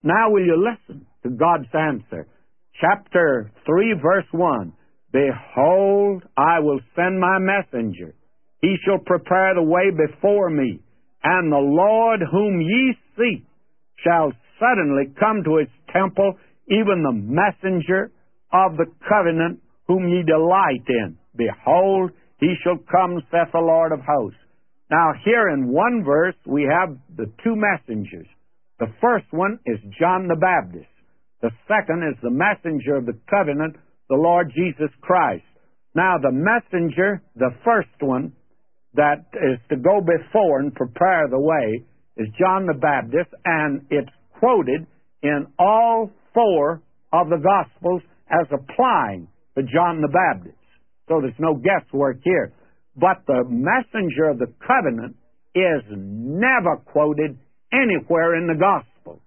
Now will you listen to God's answer? Chapter 3, verse 1. Behold, I will send my messenger. He shall prepare the way before me. And the Lord whom ye seek shall suddenly come to his temple, even the messenger of the covenant whom ye delight in. Behold, he shall come, saith the Lord of hosts. Now here in one verse we have the two messengers. The first one is John the Baptist. The second is the messenger of the covenant, the Lord Jesus Christ. Now the messenger, the first one, that is to go before and prepare the way, is John the Baptist, and it's quoted in all four of the Gospels as applying to John the Baptist. So there's no guesswork here. But the messenger of the covenant is never quoted anywhere in the Gospels.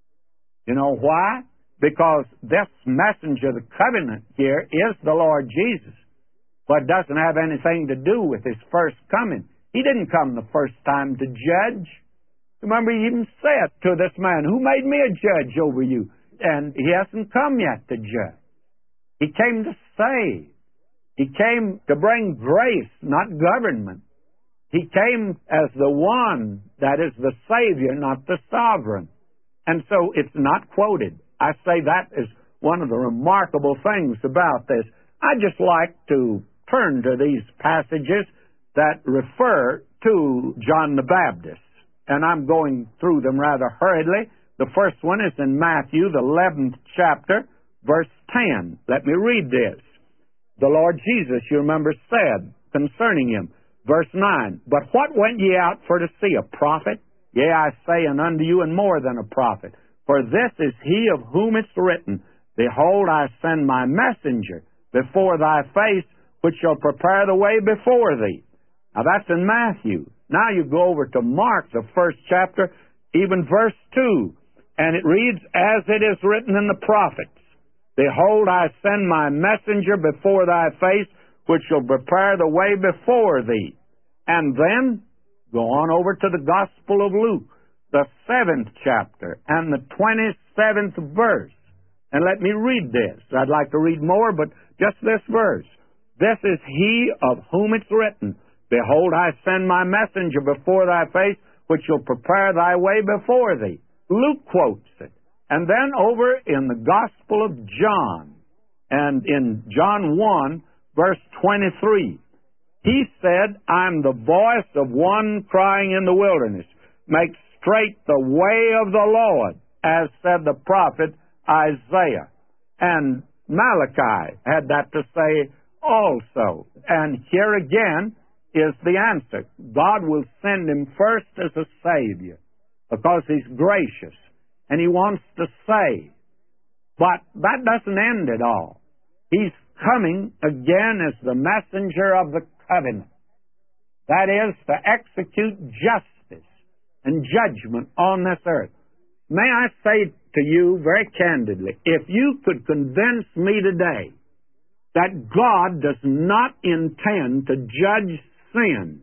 You know why? Because this messenger of the covenant here is the Lord Jesus, but doesn't have anything to do with his first coming. He didn't come the first time to judge. Remember, he even said to this man, who made me a judge over you? And he hasn't come yet to judge. He came to save. He came to bring grace, not government. He came as the one that is the Savior, not the sovereign. And so it's not quoted. I say that is one of the remarkable things about this. I just like to turn to these passages that refer to John the Baptist. And I'm going through them rather hurriedly. The first one is in Matthew, the 11th chapter, verse 10. Let me read this. The Lord Jesus, you remember, said concerning him, verse 9, But what went ye out for to see? A prophet? Yea, I say unto you, and more than a prophet. For this is he of whom it's written, Behold, I send my messenger before thy face, which shall prepare the way before thee. Now that's in Matthew. Now you go over to Mark, the first chapter, even verse 2, and it reads, As it is written in the prophets, Behold, I send my messenger before thy face, which shall prepare the way before thee. And then go on over to the Gospel of Luke, the 7th chapter, and the 27th verse. And let me read this. I'd like to read more, but just this verse. This is he of whom it's written, Behold, I send my messenger before thy face, which shall prepare thy way before thee. Luke quotes it. And then over in the Gospel of John, and in John 1, verse 23, he said, I'm the voice of one crying in the wilderness, Make straight the way of the Lord, as said the prophet Isaiah. And Malachi had that to say also. And here again is the answer. God will send him first as a Savior, because he's gracious, and he wants to save. But that doesn't end it all. He's coming again as the messenger of the covenant. That is, to execute justice and judgment on this earth. May I say to you very candidly, if you could convince me today that God does not intend to judge sin,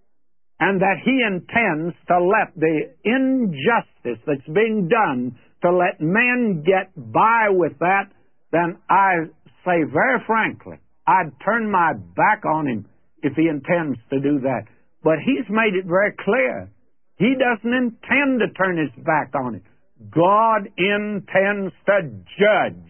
and that he intends to let the injustice that's being done, to let men get by with that, then I say very frankly, I'd turn my back on him if he intends to do that. But he's made it very clear. He doesn't intend to turn his back on it. God intends to judge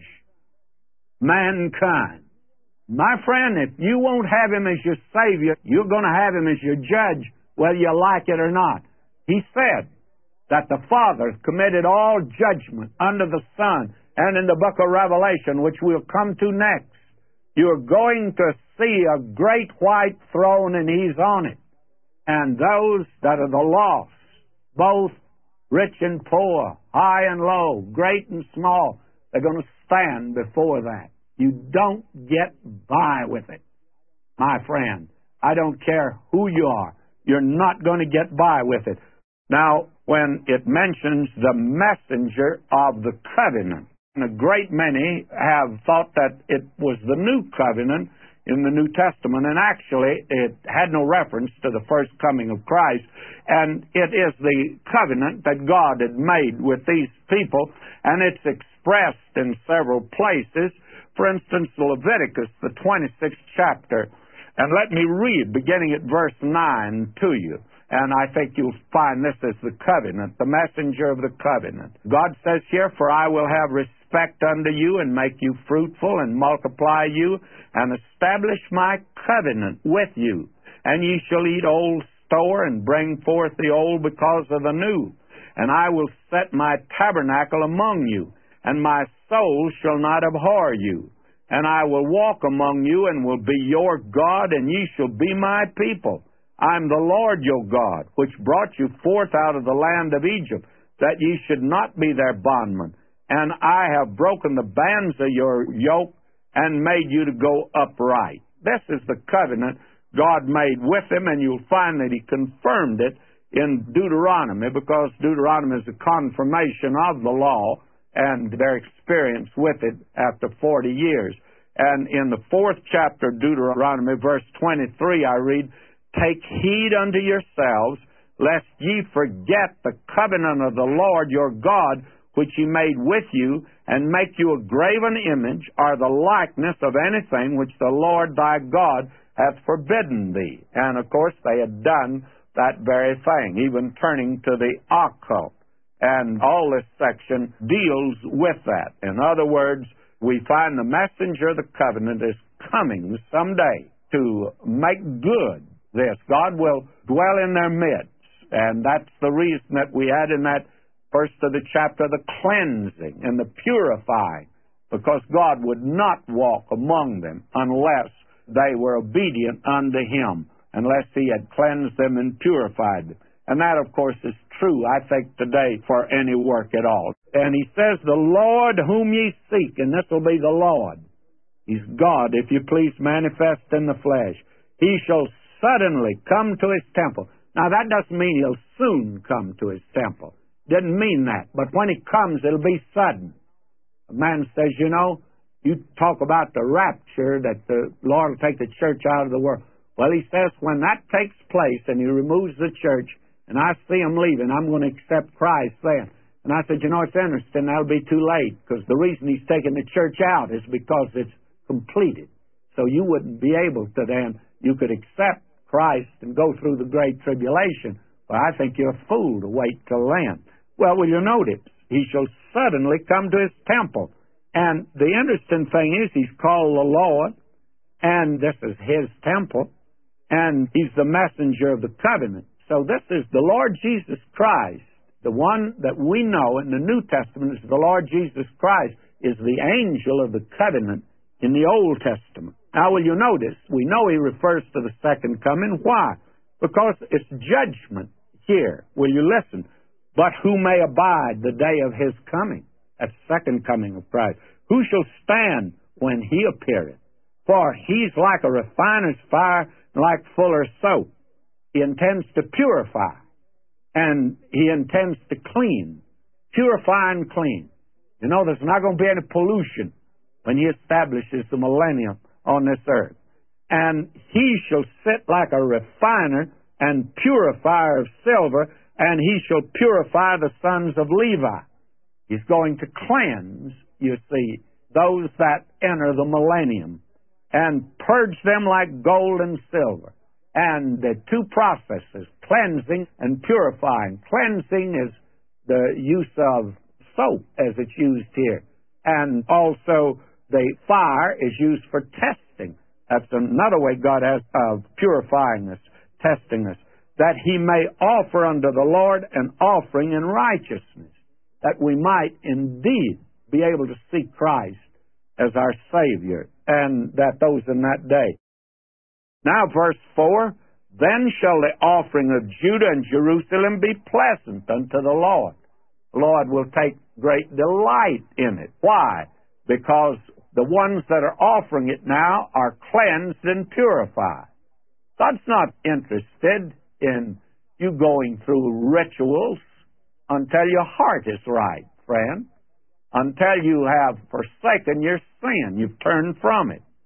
mankind. My friend, if you won't have him as your Savior, you're going to have him as your judge, whether you like it or not. He said that the Father committed all judgment under the Son, and in the book of Revelation, which we'll come to next, you're going to see a great white throne, and he's on it. And those that are the lost, both rich and poor, high and low, great and small, they're going to stand before that. You don't get by with it, my friend. I don't care who you are. You're not going to get by with it. Now, when it mentions the messenger of the covenant, and a great many have thought that it was the new covenant in the New Testament, and actually it had no reference to the first coming of Christ, and it is the covenant that God had made with these people, and it's expressed in several places. For instance, Leviticus, the 26th chapter, and let me read, beginning at verse 9 to you. And I think you'll find this is the covenant, the messenger of the covenant. God says here, "For I will have respect unto you, and make you fruitful, and multiply you, and establish my covenant with you. And ye shall eat old store, and bring forth the old because of the new. And I will set my tabernacle among you, and my soul shall not abhor you. And I will walk among you, and will be your God, and ye shall be my people. I am the Lord your God, which brought you forth out of the land of Egypt, that ye should not be their bondmen. And I have broken the bands of your yoke, and made you to go upright." This is the covenant God made with them, and you'll find that He confirmed it in Deuteronomy, because Deuteronomy is a confirmation of the law and their experience with it after 40 years. And in the 4th chapter of Deuteronomy, verse 23, I read, "Take heed unto yourselves, lest ye forget the covenant of the Lord your God, which He made with you, and make you a graven image, or the likeness of anything which the Lord thy God hath forbidden thee." And, of course, they had done that very thing, even turning to the occult. And all this section deals with that. In other words, we find the messenger of the covenant is coming someday to make good this. God will dwell in their midst. And that's the reason that we had in that first of the chapter the cleansing and the purifying, because God would not walk among them unless they were obedient unto Him, unless He had cleansed them and purified them. And that, of course, is true, I think, today for any work at all. And He says, "The Lord whom ye seek," and this will be the Lord. He's God, if you please, manifest in the flesh. "He shall suddenly come to His temple." Now, that doesn't mean He'll soon come to His temple. Didn't mean that. But when He comes, it'll be sudden. A man says, you talk about the rapture, that the Lord will take the church out of the world. Well, He says when that takes place and He removes the church, and I see Him leaving, I'm going to accept Christ then. And I said, it's interesting, that'll be too late, because the reason He's taking the church out is because it's completed. So you wouldn't be able to then, you could accept Christ and go through the great tribulation. Well, I think you're a fool to wait till then. Well, will you notice? He shall suddenly come to His temple. And the interesting thing is, He's called the Lord, and this is His temple, and He's the messenger of the covenant. So this is the Lord Jesus Christ. The one that we know in the New Testament is the Lord Jesus Christ, is the angel of the covenant in the Old Testament. Now, will you notice, we know He refers to the second coming. Why? Because it's judgment here. Will you listen? "But who may abide the day of His coming?" That's second coming of Christ. "Who shall stand when He appeareth? For He's like a refiner's fire, and like fuller's soap." He intends to purify, and He intends to clean. Purify and clean. There's not going to be any pollution when He establishes the millennium on this earth. "And He shall sit like a refiner and purifier of silver, and He shall purify the sons of Levi." He's going to cleanse, you see, those that enter the millennium, and purge them like gold and silver. And the two processes, cleansing and purifying. Cleansing is the use of soap, as it's used here. And also the fire is used for testing. That's another way God has of purifying us, testing us. "That He may offer unto the Lord an offering in righteousness," that we might indeed be able to see Christ as our Savior, and that those in that day. Now, verse 4, "Then shall the offering of Judah and Jerusalem be pleasant unto the Lord." The Lord will take great delight in it. Why? Because the ones that are offering it now are cleansed and purified. God's not interested in you going through rituals until your heart is right, friend. Until you have forsaken your sin, you've turned from it.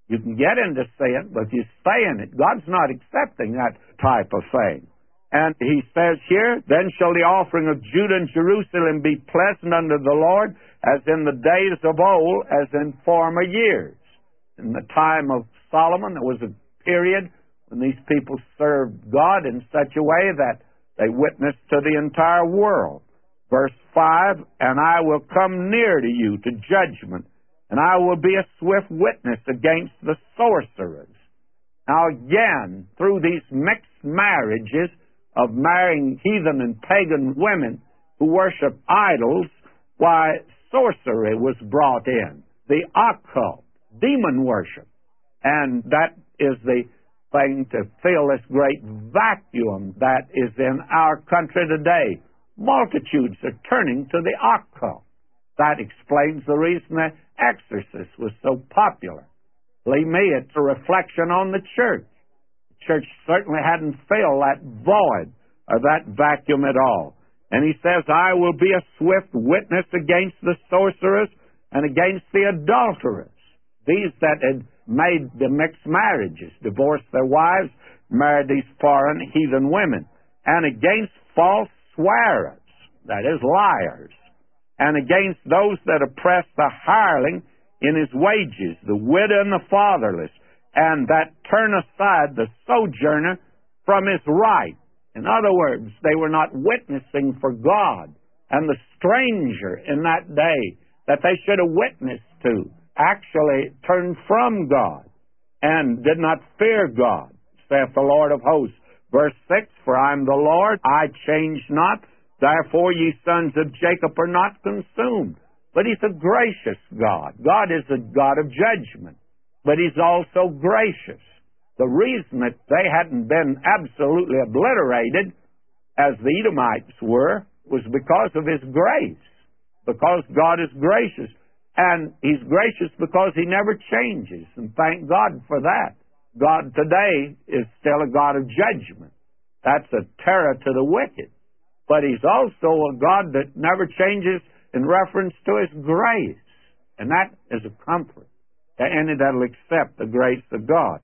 You can get into sin, but if you stay in it, God's not accepting that type of thing. And he says here, then shall the offering of Judah and Jerusalem be pleasant unto the Lord, as in the days of old, as in former years. In the time of Solomon, there was a period when these people served God in such a way that they witnessed to the entire world. Verse 5, and I will come near to you to judgment, and I will be a swift witness against the sorcerers. Now again, through these mixed marriages of marrying heathen and pagan women who worship idols, why, sorcery was brought in, the occult, demon worship. And that is the thing to fill this great vacuum that is in our country today. Multitudes are turning to the occult. That explains the reason The Exorcist was so popular. Believe me, it's a reflection on the church. The church certainly hadn't filled that void or that vacuum at all. And he says, I will be a swift witness against the sorcerers and against the adulterers. These that had made the mixed marriages, divorced their wives, married these foreign heathen women, and against false swearers, that is, liars, and against those that oppress the hireling in his wages, the widow and the fatherless, and that turn aside the sojourner from his right. In other words, they were not witnessing for God, and the stranger in that day that they should have witnessed to actually turned from God and did not fear God, saith the Lord of hosts. Verse 6, for I am the Lord, I change not, therefore ye sons of Jacob are not consumed. But he's a gracious God. God is a God of judgment, but he's also gracious. The reason that they hadn't been absolutely obliterated, as the Edomites were, was because of his grace, because God is gracious. And he's gracious because he never changes, and thank God for that. God today is still a God of judgment. That's a terror to the wicked. But he's also a God that never changes in reference to his grace. And that is a comfort to any that will accept the grace of God.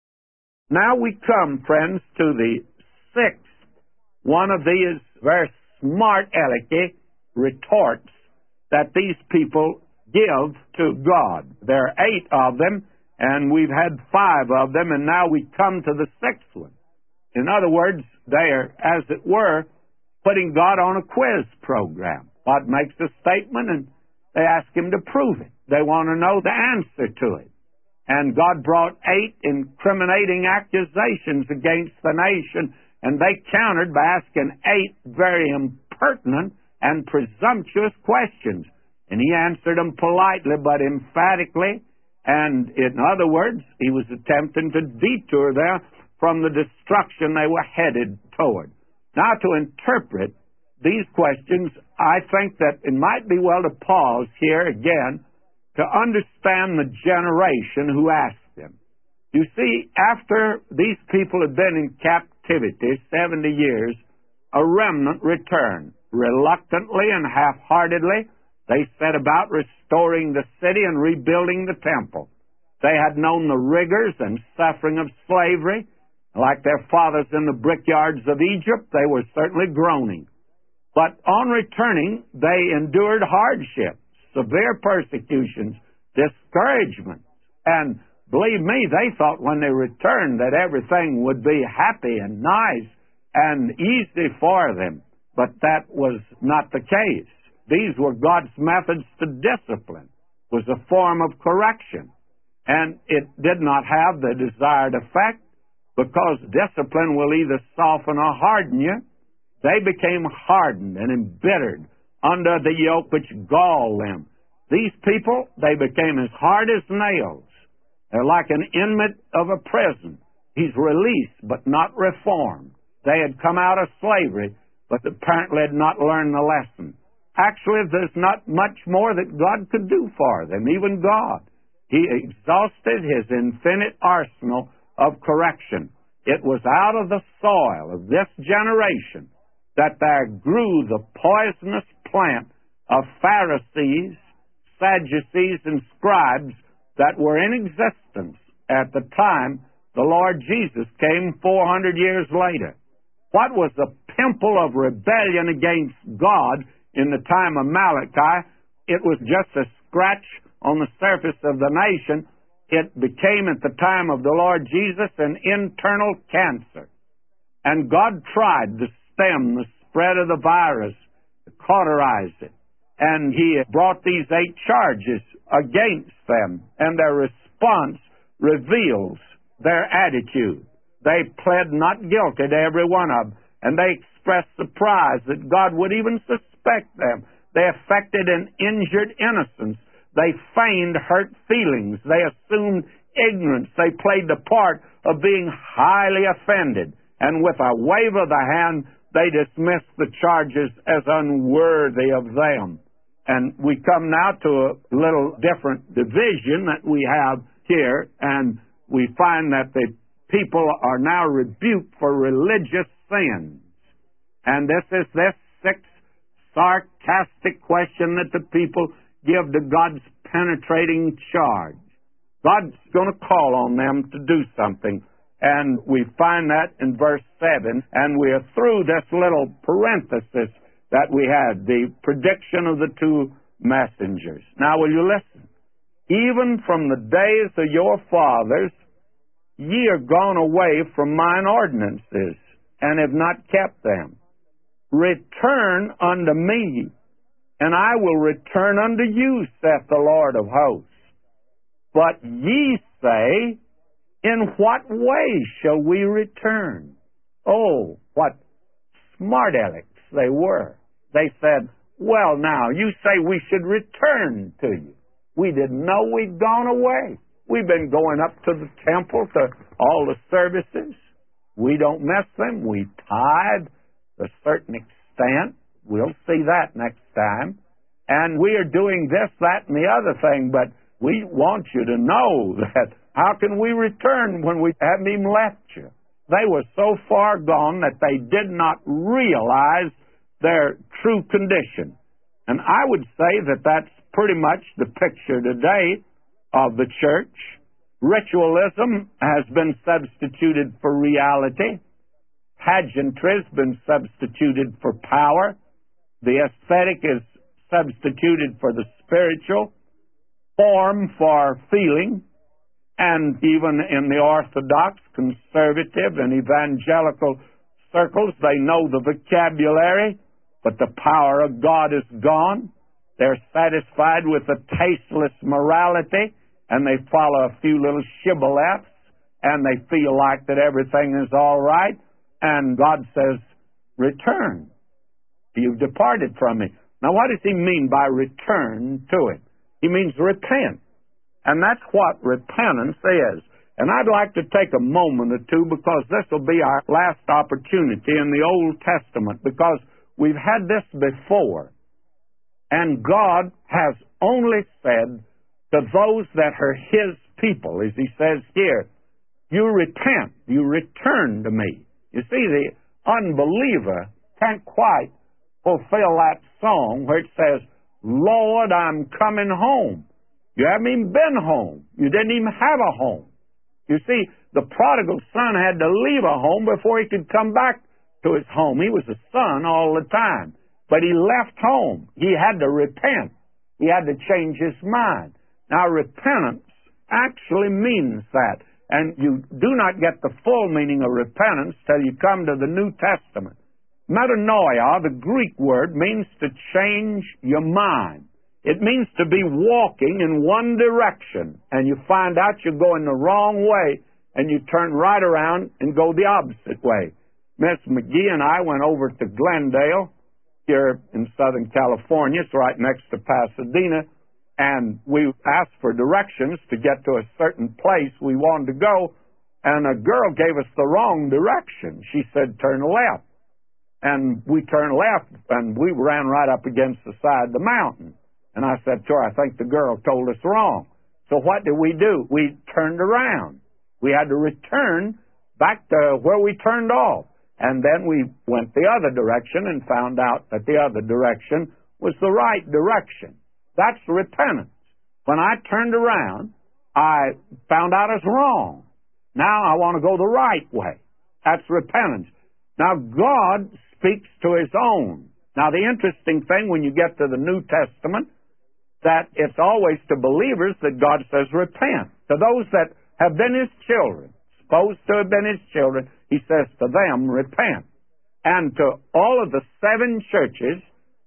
Now we come, friends, to the sixth one of these very smart alecky retorts that these people give to God. There are 8 of them, and we've had 5 of them, and now we come to the 6th one. In other words, they are, as it were, putting God on a quiz program. God makes a statement, and they ask him to prove it. They want to know the answer to it. And God brought 8 incriminating accusations against the nation, and they countered by asking 8 very impertinent and presumptuous questions. And he answered them politely but emphatically, and in other words, he was attempting to detour them from the destruction they were headed toward. Now, to interpret these questions, I think that it might be well to pause here again to understand the generation who asked them. You see, after these people had been in captivity 70 years, a remnant returned. Reluctantly and half-heartedly, they set about restoring the city and rebuilding the temple. They had known the rigors and suffering of slavery. Like their fathers in the brickyards of Egypt, they were certainly groaning. But on returning, they endured hardship, severe persecutions, discouragement. And believe me, they thought when they returned that everything would be happy and nice and easy for them. But that was not the case. These were God's methods to discipline. It was a form of correction. And it did not have the desired effect, because discipline will either soften or harden you. They became hardened and embittered under the yoke which galled them. These people, they became as hard as nails. They're like an inmate of a prison. He's released but not reformed. They had come out of slavery, but apparently had not learned the lesson. Actually, there's not much more that God could do for them, even God. He exhausted his infinite arsenal of correction. It was out of the soil of this generation that there grew the poisonous plant of Pharisees, Sadducees, and scribes that were in existence at the time the Lord Jesus came 400 years later. What was the pimple of rebellion against God in the time of Malachi? It was just a scratch on the surface of the nation. It became at the time of the Lord Jesus an internal cancer. And God tried to stem the spread of the virus, to cauterize it. And He brought these 8 charges against them, and their response reveals their attitude. They pled not guilty to every one of them, and they expressed surprise that God would even suspect them. They affected an injured innocence. They feigned hurt feelings. They assumed ignorance. They played the part of being highly offended. And with a wave of the hand, they dismissed the charges as unworthy of them. And we come now to a little different division that we have here, and we find that the people are now rebuked for religious sins. And this is this 6th sarcastic question that the people give to God's penetrating charge. God's going to call on them to do something. And we find that in verse 7, and we are through this little parenthesis that we had, the prediction of the 2 messengers. Now, will you listen? Even from the days of your fathers, ye are gone away from mine ordinances, and have not kept them. Return unto me, and I will return unto you, saith the Lord of hosts. But ye say, in what way shall we return? Oh, what smart alecks they were. They said, well, now, you say we should return to you. We didn't know we'd gone away. We've been going up to the temple, to all the services. We don't miss them. We tithe to a certain extent. We'll see that next time. And we are doing this, that, and the other thing, but we want you to know that how can we return when we haven't even left you? They were so far gone that they did not realize their true condition. And I would say that that's pretty much the picture today of the church. Ritualism has been substituted for reality. Pageantry has been substituted for power. The aesthetic is substituted for the spiritual. Form for feeling. And even in the Orthodox, conservative, and evangelical circles, they know the vocabulary, but the power of God is gone. They're satisfied with a tasteless morality, and they follow a few little shibboleths, and they feel like that everything is all right, and God says, return. You've departed from me. Now, what does He mean by return to it? He means repent. And that's what repentance is. And I'd like to take a moment or two, because this will be our last opportunity in the Old Testament, because we've had this before. And God has only said to those that are His people, as He says here, you repent, you return to me. You see, the unbeliever can't quite fulfill that song where it says, Lord, I'm coming home. You haven't even been home. You didn't even have a home. You see, the prodigal son had to leave a home before he could come back to his home. He was a son all the time. But he left home. He had to repent. He had to change his mind. Now, repentance actually means that. And you do not get the full meaning of repentance till you come to the New Testament. Metanoia, the Greek word, means to change your mind. It means to be walking in one direction, and you find out you're going the wrong way, and you turn right around and go the opposite way. Miss McGee and I went over to Glendale here in Southern California. It's right next to Pasadena, and we asked for directions to get to a certain place we wanted to go, and a girl gave us the wrong direction. She said, turn left. And we turned left, and we ran right up against the side of the mountain. And I said to her, I think the girl told us wrong. So what did we do? We turned around. We had to return back to where we turned off. And then we went the other direction and found out that the other direction was the right direction. That's repentance. When I turned around, I found out it's wrong. Now I want to go the right way. That's repentance. Now God speaks to His own. Now the interesting thing when you get to the New Testament, that it's always to believers that God says repent. To those that have been His children, supposed to have been His children, He says to them, repent. And to all of the 7 churches,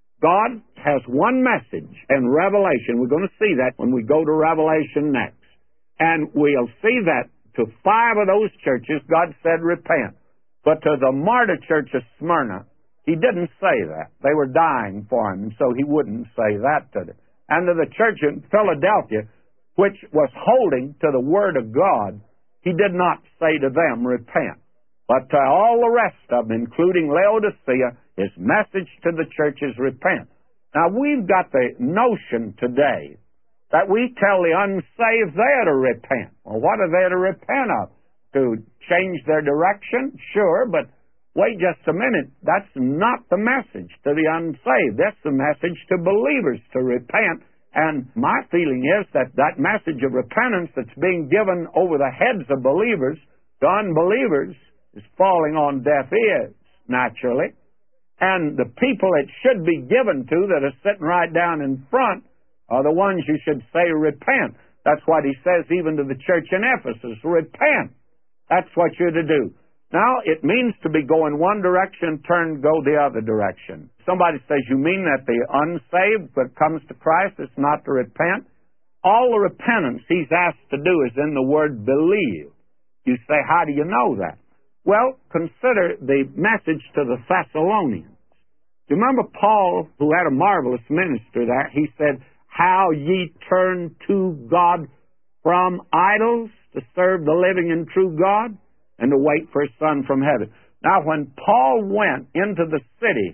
God has one message in Revelation. We're going to see that when we go to Revelation next. And we'll see that to 5 of those churches, God said repent. But to the martyr church of Smyrna, He didn't say that. They were dying for Him, so He wouldn't say that to them. And to the church in Philadelphia, which was holding to the Word of God, He did not say to them, repent. But to all the rest of them, including Laodicea, His message to the church is repent. Now, we've got the notion today that we tell the unsaved they're to repent. Well, what are they to repent of? To change their direction? Sure, but wait just a minute. That's not the message to the unsaved. That's the message to believers, to repent. And my feeling is that that message of repentance that's being given over the heads of believers to unbelievers is falling on deaf ears, naturally. And the people it should be given to that are sitting right down in front are the ones you should say repent. That's what He says even to the church in Ephesus, repent. That's what you're to do. Now, it means to be going one direction, go the other direction. Somebody says, you mean that the unsaved that comes to Christ is not to repent? All the repentance He's asked to do is in the word believe. You say, how do you know that? Well, consider the message to the Thessalonians. You remember Paul, who had a marvelous ministry there, he said, how ye turn to God from idols to serve the living and true God, and to wait for His Son from heaven. Now, when Paul went into the city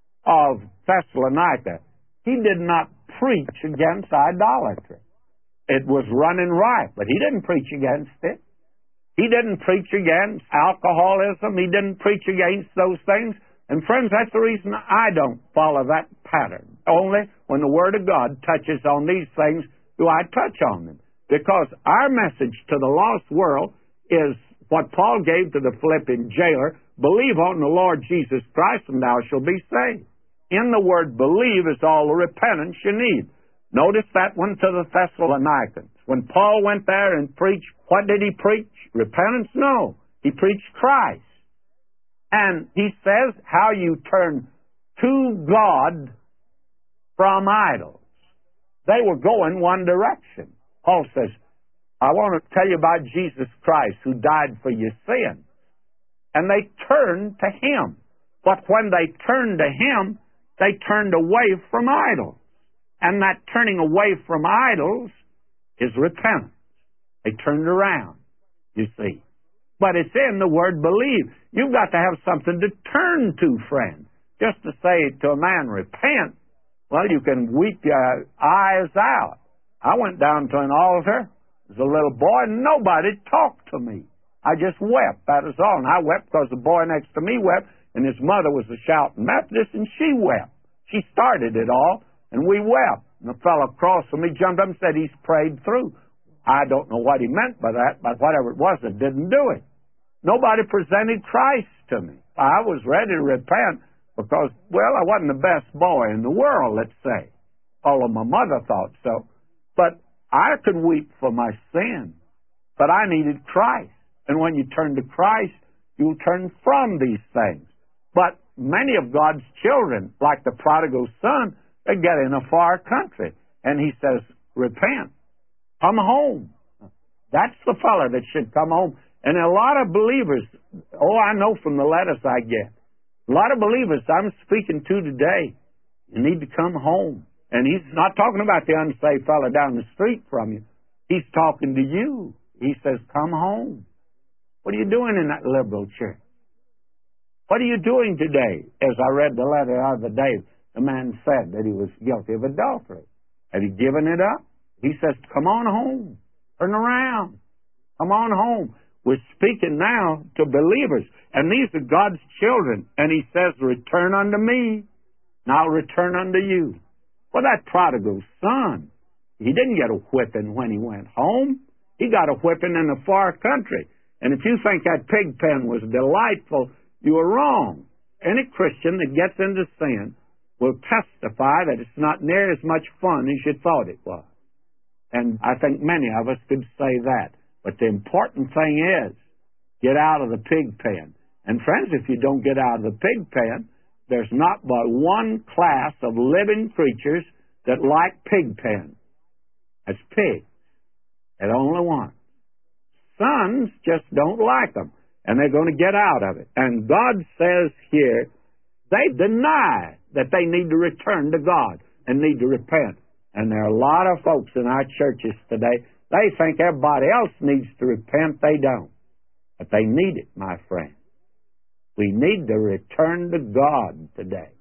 of Thessalonica, he did not preach against idolatry. It was running riot, but he didn't preach against it. He didn't preach against alcoholism. He didn't preach against those things. And friends, that's the reason I don't follow that pattern. Only when the Word of God touches on these things do I touch on them. Because our message to the lost world is what Paul gave to the Philippian jailer, believe on the Lord Jesus Christ and thou shalt be saved. In the word believe is all the repentance you need. Notice that one to the Thessalonians. When Paul went there and preached, what did he preach? Repentance? No. He preached Christ. And he says how you turn to God from idols. They were going one direction. Paul says, I want to tell you about Jesus Christ who died for your sins. And they turned to Him. But when they turned to Him, they turned away from idols. And that turning away from idols is repentance. They turned around, you see. But it's in the word believe. You've got to have something to turn to, friend. Just to say to a man, repent, well, you can weep your eyes out. I went down to an altar as a little boy, and nobody talked to me. I just wept, that is all. And I wept because the boy next to me wept, and his mother was a shouting Methodist, and she wept. She started it all, and we wept. And the fellow across from me jumped up and said, he's prayed through. I don't know what he meant by that, but whatever it was, it didn't do it. Nobody presented Christ to me. I was ready to repent because, well, I wasn't the best boy in the world, let's say. Although my mother thought so. But I could weep for my sin. But I needed Christ. And when you turn to Christ, you turn from these things. But many of God's children, like the prodigal son, they get in a far country. And He says, repent. Come home. That's the fellow that should come home. And a lot of believers, I know from the letters I get, a lot of believers I'm speaking to today, you need to come home. And He's not talking about the unsaved fellow down the street from you. He's talking to you. He says, come home. What are you doing in that liberal church? What are you doing today? As I read the letter the other day, the man said that he was guilty of adultery. Have you given it up? He says, come on home. Turn around. Come on home. We're speaking now to believers. And these are God's children. And He says, return unto me, and I'll return unto you. Well, that prodigal son, he didn't get a whipping when he went home. He got a whipping in a far country. And if you think that pig pen was delightful, you are wrong. Any Christian that gets into sin will testify that it's not near as much fun as you thought it was. And I think many of us could say that. But the important thing is, get out of the pig pen. And friends, if you don't get out of the pig pen, there's not but one class of living creatures that like pig pens. That's pigs. And only one. Sons just don't like them, and they're going to get out of it. And God says here, they deny that they need to return to God and need to repent. And there are a lot of folks in our churches today, they think everybody else needs to repent. They don't. But they need it, my friend. We need to return to God today.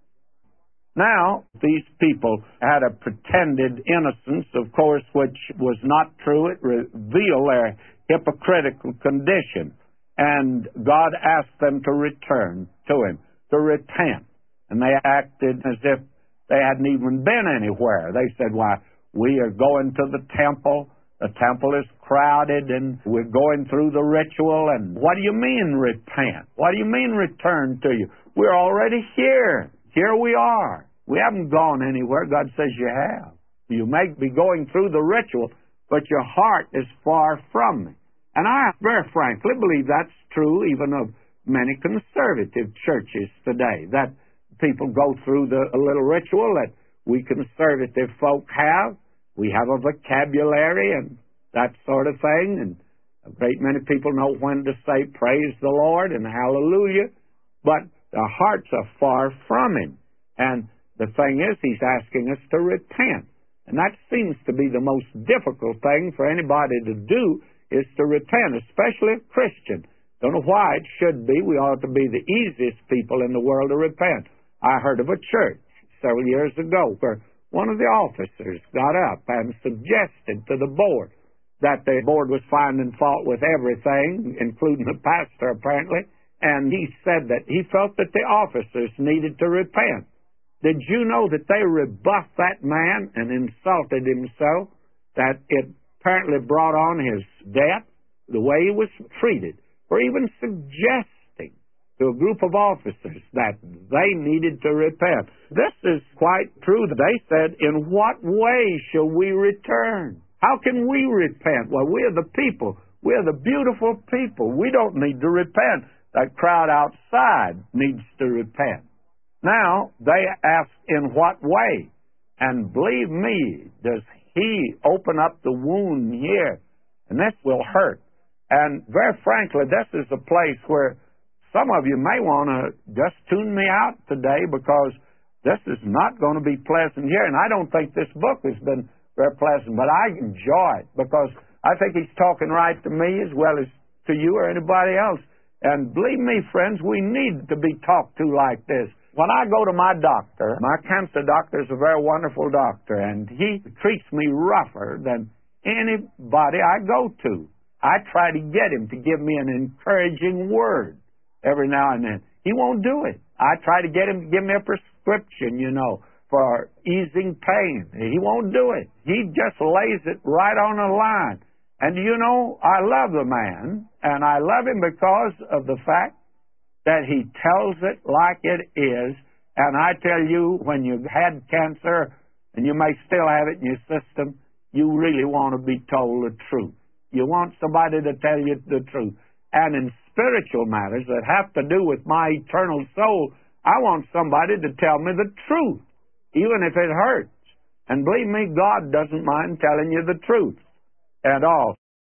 Now, these people had a pretended innocence, of course, which was not true. It revealed their hypocritical condition. And God asked them to return to Him, to repent. And they acted as if they hadn't even been anywhere. They said, why, we are going to the temple. The temple is crowded, and we're going through the ritual. And what do you mean, repent? What do you mean, return to you? We're already here. Here we are. We haven't gone anywhere. God says you have. You may be going through the ritual, but your heart is far from me. And I very frankly believe that's true even of many conservative churches today, that people go through the little ritual that we conservative folk have. We have a vocabulary and that sort of thing, and a great many people know when to say praise the Lord and hallelujah, but our hearts are far from Him. And the thing is, He's asking us to repent. And that seems to be the most difficult thing for anybody to do, is to repent, especially a Christian. Don't know why it should be. We ought to be the easiest people in the world to repent. I heard of a church several years ago where one of the officers got up and suggested to the board that the board was finding fault with everything, including the pastor apparently, and he said that he felt that the officers needed to repent. Did you know that they rebuffed that man and insulted him so that it apparently brought on his death, the way he was treated, for even suggesting to a group of officers that they needed to repent? This is quite true. They said, in what way shall we return? How can we repent? Well, we're the people. We're the beautiful people. We don't need to repent. That crowd outside needs to repent. Now, they ask, in what way? And believe me, does He open up the wound here? And this will hurt. And very frankly, this is a place where some of you may want to just tune me out today, because this is not going to be pleasant here. And I don't think this book has been very pleasant, but I enjoy it because I think He's talking right to me as well as to you or anybody else. And believe me, friends, we need to be talked to like this. When I go to my doctor, my cancer doctor is a very wonderful doctor, and he treats me rougher than anybody I go to. I try to get him to give me an encouraging word every now and then. He won't do it. I try to get him to give me a prescription, for easing pain. He won't do it. He just lays it right on the line. And I love the man, and I love him because of the fact that he tells it like it is. And I tell you, when you've had cancer, and you may still have it in your system, you really want to be told the truth. You want somebody to tell you the truth. And in spiritual matters that have to do with my eternal soul, I want somebody to tell me the truth, even if it hurts. And believe me, God doesn't mind telling you the truth at all.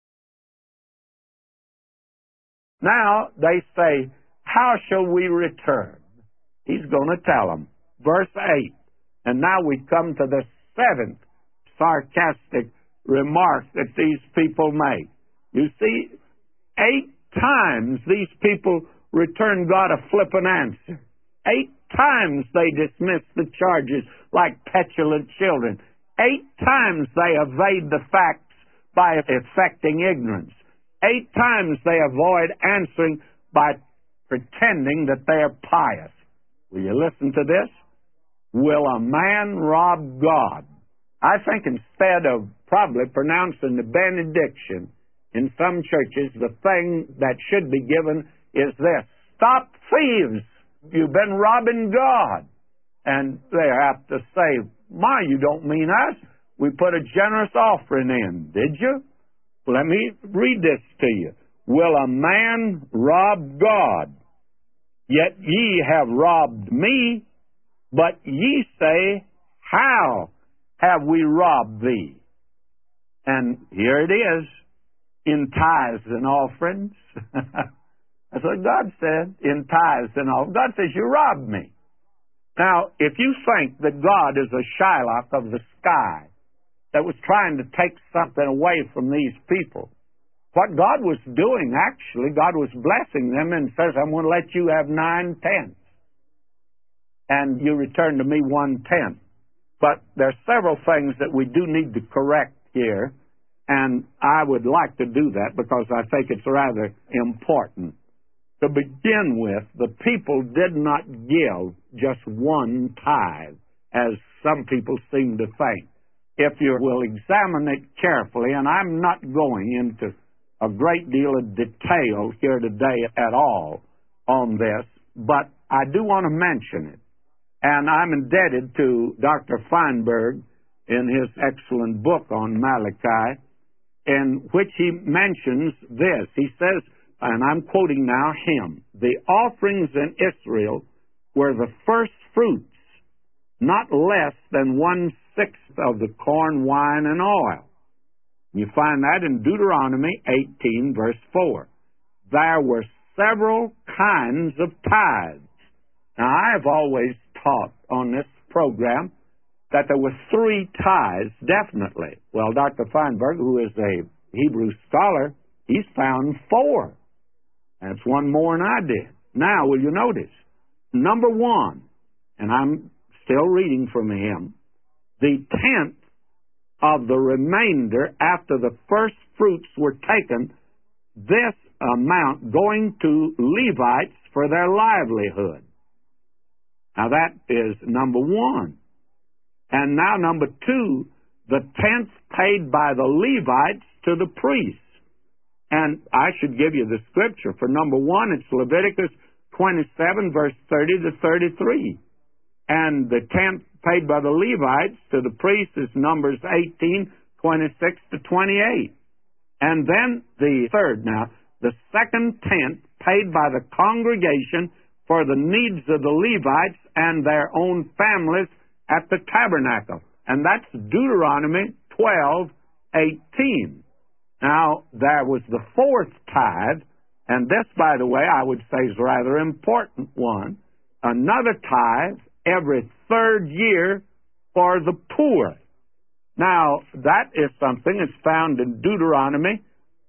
Now, they say, how shall we return? He's going to tell them. Verse 8. And now we come to the seventh sarcastic remark that these people make. You see, 8 times these people return God a flippant answer. 8 times they dismiss the charges like petulant children. 8 times they evade the facts by affecting ignorance. 8 times they avoid answering by pretending that they are pious. Will you listen to this? Will a man rob God? I think instead of probably pronouncing the benediction in some churches, the thing that should be given is this: stop thieves! You've been robbing God. And they have to say, my, you don't mean us. We put a generous offering in, did you? Let me read this to you. Will a man rob God? Yet ye have robbed me. But ye say, how have we robbed thee? And here it is, in tithes and offerings. That's what God said, in tithes and offerings. God says, you robbed me. Now, if you think that God is a Shylock of the sky that was trying to take something away from these people, what God was doing, actually, God was blessing them and says, I'm going to let you have 9/10. And you return to me 1/10. But there are several things that we do need to correct here, and I would like to do that because I think it's rather important. To begin with, the people did not give just one tithe, as some people seem to think. If you will examine it carefully, and I'm not going into a great deal of detail here today at all on this, but I do want to mention it. And I'm indebted to Dr. Feinberg in his excellent book on Malachi, in which he mentions this. He says, and I'm quoting now him, the offerings in Israel were the first fruits, not less than 1/6 of the corn, wine, and oil. You find that in Deuteronomy 18, verse 4. There were several kinds of tithes. Now, I have always taught on this program that there were 3 tithes, definitely. Well, Dr. Feinberg, who is a Hebrew scholar, he's found 4. That's one more than I did. Now, will you notice? Number 1, and I'm still reading from him, the 10th of the remainder after the first fruits were taken, this amount going to Levites for their livelihood. Now, that is number 1. And now, number 2, the 10th paid by the Levites to the priests. And I should give you the scripture. For number 1, it's Leviticus 27, verse 30 to 33. And the 10th paid by the Levites to the priests is Numbers 18, 26 to 28. And then the third now, the second 10th paid by the congregation for the needs of the Levites and their own families at the tabernacle. And that's Deuteronomy 12, 18. Now, there was the 4th tithe, and this, by the way, I would say is a rather important one. Another tithe every 3rd year for the poor. Now, that is something that's found in Deuteronomy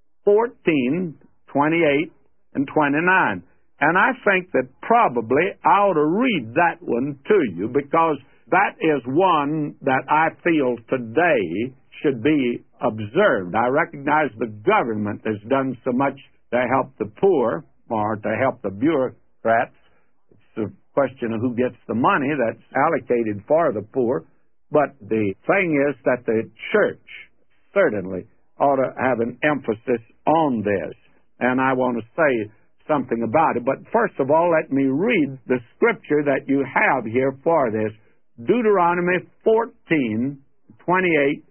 14, 28, and 29. And I think that probably I ought to read that one to you because that is one that I feel today should be observed. I recognize the government has done so much to help the poor or to help the bureaucrats. It's a question of who gets the money that's allocated for the poor. But the thing is that the church certainly ought to have an emphasis on this. And I want to say something about it. But first of all, let me read the scripture that you have here for this. Deuteronomy 14, 28,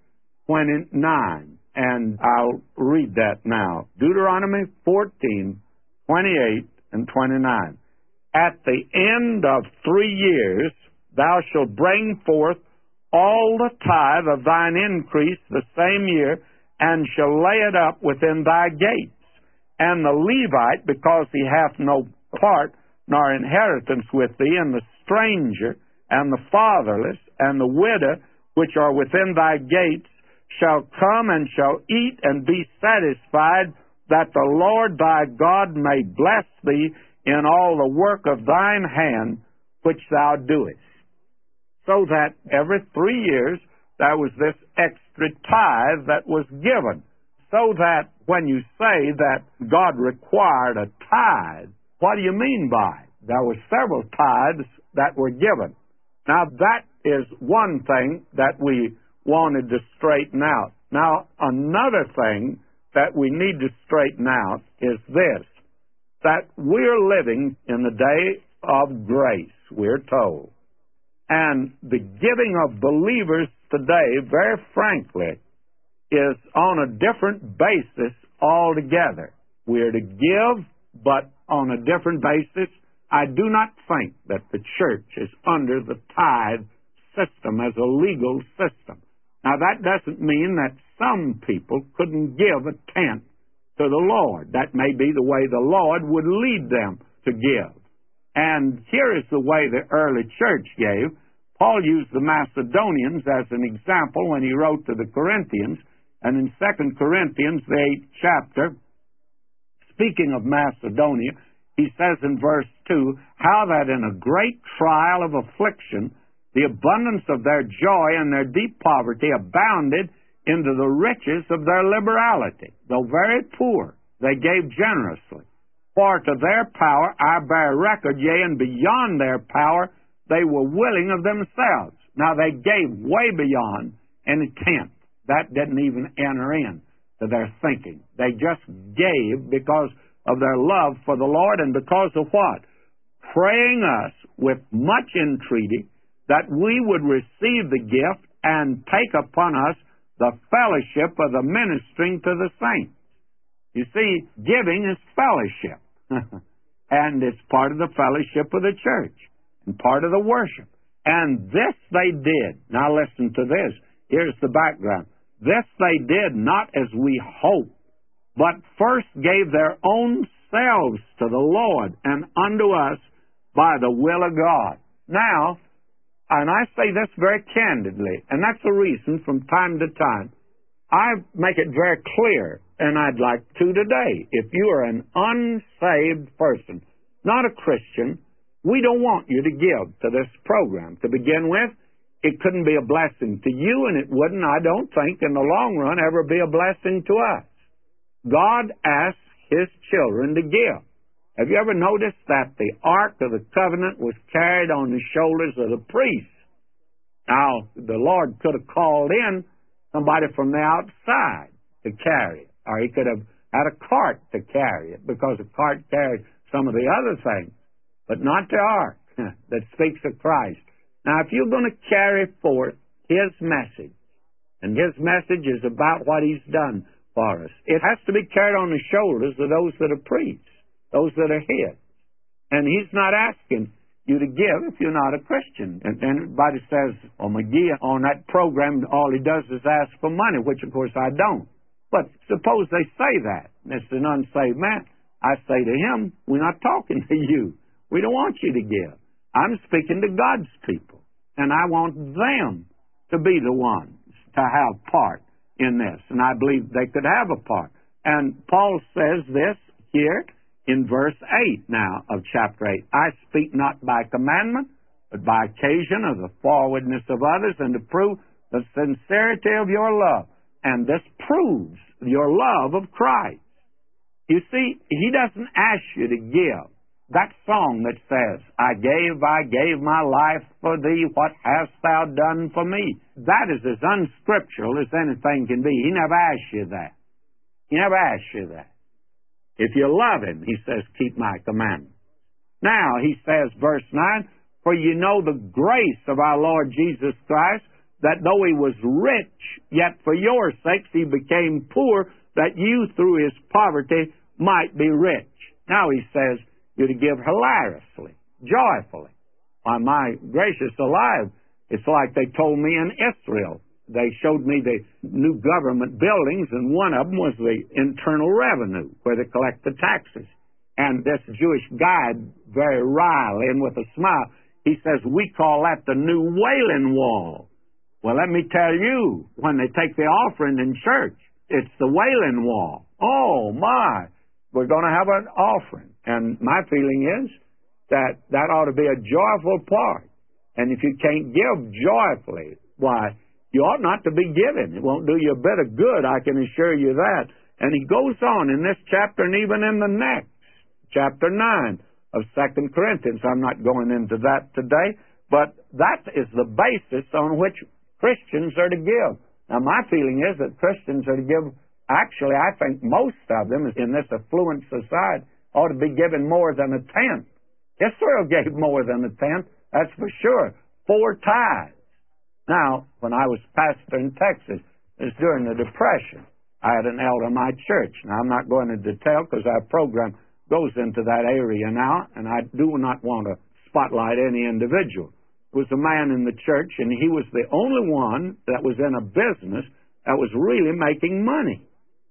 29. And I'll read that now. Deuteronomy 14, 28, and 29. At the end of 3 years, thou shalt bring forth all the tithe of thine increase the same year, and shall lay it up within thy gates. And the Levite, because he hath no part nor inheritance with thee, and the stranger, and the fatherless, and the widow, which are within thy gates, shall come and shall eat and be satisfied, that the Lord thy God may bless thee in all the work of thine hand which thou doest. So that every 3 years there was this extra tithe that was given. So that when you say that God required a tithe, what do you mean by it? There were several tithes that were given. Now that is one thing that we wanted to straighten out. Now another thing that we need to straighten out is this, that we're living in the day of grace, we're told. And the giving of believers today, very frankly, is on a different basis altogether. We're to give, but on a different basis. I do not think that the church is under the tithe system as a legal system. Now, that doesn't mean that some people couldn't give a tenth to the Lord. That may be the way the Lord would lead them to give. And here is the way the early church gave. Paul used the Macedonians as an example when he wrote to the Corinthians. And in 2 Corinthians, the 8th chapter, speaking of Macedonia, he says in verse 2, how that in a great trial of affliction, the abundance of their joy and their deep poverty abounded into the riches of their liberality. Though very poor, they gave generously. For to their power I bear record, yea, and beyond their power they were willing of themselves. Now they gave way beyond any tenth. That didn't even enter in to their thinking. They just gave because of their love for the Lord, and because of what? Praying us with much entreaty that we would receive the gift and take upon us the fellowship of the ministering to the saints. You see, giving is fellowship. And it's part of the fellowship of the church and part of the worship. And this they did. Now listen to this. Here's the background. This they did not as we hoped, but first gave their own selves to the Lord and unto us by the will of God. Now, and I say this very candidly, and that's the reason from time to time I make it very clear, and I'd like to today. If you are an unsaved person, not a Christian, we don't want you to give to this program. To begin with, it couldn't be a blessing to you, and it wouldn't, I don't think, in the long run, ever be a blessing to us. God asks His children to give. Have you ever noticed that the Ark of the Covenant was carried on the shoulders of the priests? Now, the Lord could have called in somebody from the outside to carry it, or He could have had a cart to carry it, because a cart carried some of the other things, but not the Ark that speaks of Christ. Now, if you're going to carry forth His message, and His message is about what He's done for us, it has to be carried on the shoulders of those that are priests, those that are His. And He's not asking you to give if you're not a Christian. And everybody says, oh, McGee, on that program, all he does is ask for money, which, of course, I don't. But suppose they say that. It's an unsaved man. I say to him, we're not talking to you. We don't want you to give. I'm speaking to God's people, and I want them to be the ones to have part in this. And I believe they could have a part. And Paul says this here in verse 8 now of chapter 8. I speak not by commandment, but by occasion of the forwardness of others, and to prove the sincerity of your love. And this proves your love of Christ. You see, He doesn't ask you to give. That song that says, I gave my life for thee, what hast thou done for me? That is as unscriptural as anything can be. He never asked you that. He never asked you that. If you love Him, He says, keep my commandments. Now, He says, verse 9, for you know the grace of our Lord Jesus Christ, that though He was rich, yet for your sakes He became poor, that you through His poverty might be rich. Now He says, you're to give hilariously, joyfully. Why, my gracious alive, it's like they told me in Israel. They showed me the new government buildings, and one of them was the Internal Revenue, where they collect the taxes. And this Jewish guide, very wryly and with a smile, he says, we call that the new Wailing Wall. Well, let me tell you, when they take the offering in church, it's the Wailing Wall. Oh, my! We're going to have an offering. And my feeling is that that ought to be a joyful part. And if you can't give joyfully, why, you ought not to be giving. It won't do you a bit of good, I can assure you that. And he goes on in this chapter and even in the next, chapter 9 of 2 Corinthians. I'm not going into that today, but that is the basis on which Christians are to give. Now, my feeling is that Christians are to give Actually, I think most of them in this affluent society ought to be given more than a tenth. Israel gave more than a tenth, that's for sure. 4 tithes. Now, when I was pastor in Texas, it was during the Depression. I had an elder in my church. Now, I'm not going to detail because our program goes into that area now, and I do not want to spotlight any individual. There was a man in the church, and he was the only one that was in a business that was really making money.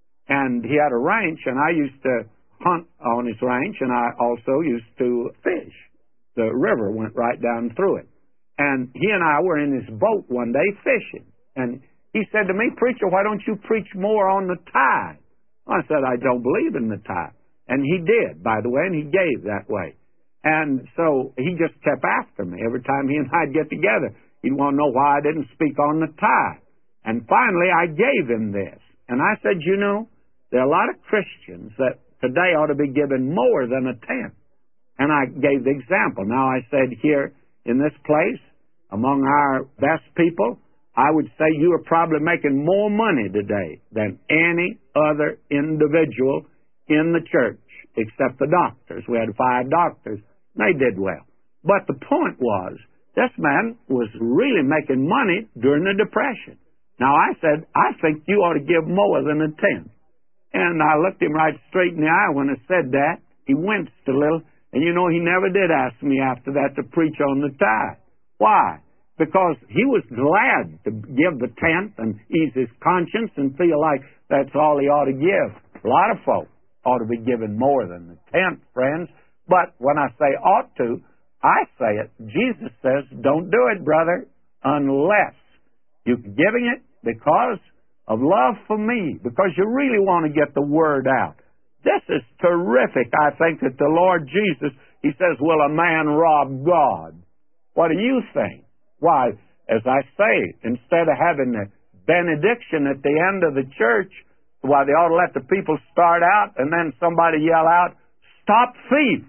And he had a ranch, and I used to hunt on his ranch, and I also used to fish. The river went right down through it. And he and I were in his boat one day fishing. And he said to me, "Preacher, why don't you preach more on the tithe?" I said, "I don't believe in the tithe." And he did, by the way, and he gave that way. And so he just kept after me. Every time he and I'd get together, he'd want to know why I didn't speak on the tithe. And finally, I gave him this. And I said, "You know, there are a lot of Christians that today ought to be given more than a tenth." And I gave the example. Now, I said, here in this place, among our best people, I would say you are probably making more money today than any other individual in the church, except the doctors. We had 5 doctors. They did well. But the point was, this man was really making money during the Depression. Now, I said, "I think you ought to give more than a tenth." And I looked him right straight in the eye when I said that. He winced a little. And you know, he never did ask me after that to preach on the tithe. Why? Because he was glad to give the tenth and ease his conscience and feel like that's all he ought to give. A lot of folk ought to be given more than the tenth, friends. But when I say ought to, I say it. Jesus says, don't do it, brother, unless you're giving it because of love for me, because you really want to get the word out. This is terrific. I think that the Lord Jesus, he says, will a man rob God? What do you think? Why, as I say, instead of having the benediction at the end of the church, why they ought to let the people start out and then somebody yell out, "Stop thief!"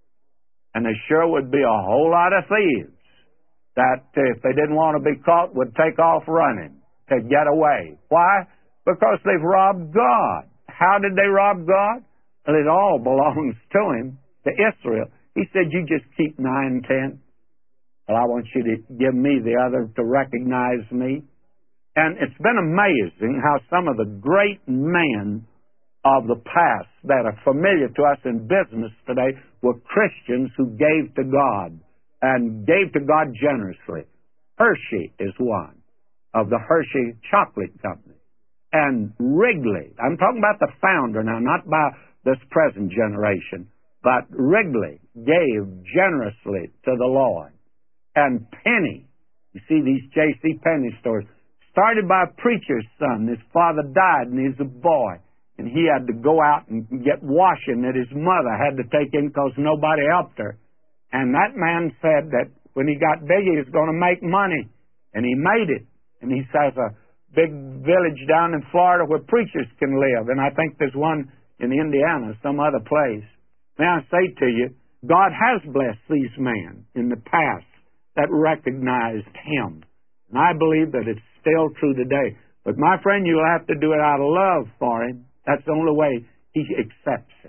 And there sure would be a whole lot of thieves that, if they didn't want to be caught, would take off running to get away. Why? Because they've robbed God. How did they rob God? Well, it all belongs to Him, to Israel. He said, "You just keep 9/10. Well, I want you to give me the other to recognize me." And it's been amazing how some of the great men of the past that are familiar to us in business today were Christians who gave to God and gave to God generously. Hershey is one, of the Hershey Chocolate Company. And Wrigley, I'm talking about the founder now, not by this present generation, but Wrigley gave generously to the Lord. And Penny, you see these J.C. Penney stores, started by a preacher's son. His father died and he's a boy. And he had to go out and get washing that his mother had to take in because nobody helped her. And that man said that when he got big, he was going to make money. And he made it. And he has a big village down in Florida where preachers can live. And I think there's one in Indiana, some other place. May I say to you, God has blessed these men in the past that recognized Him. And I believe that it's still true today. But my friend, you'll have to do it out of love for Him. That's the only way He accepts it.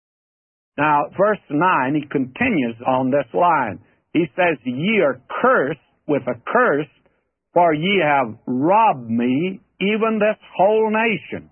Now, verse 9, he continues on this line. He says, "Ye are cursed with a curse, for ye have robbed me, even this whole nation."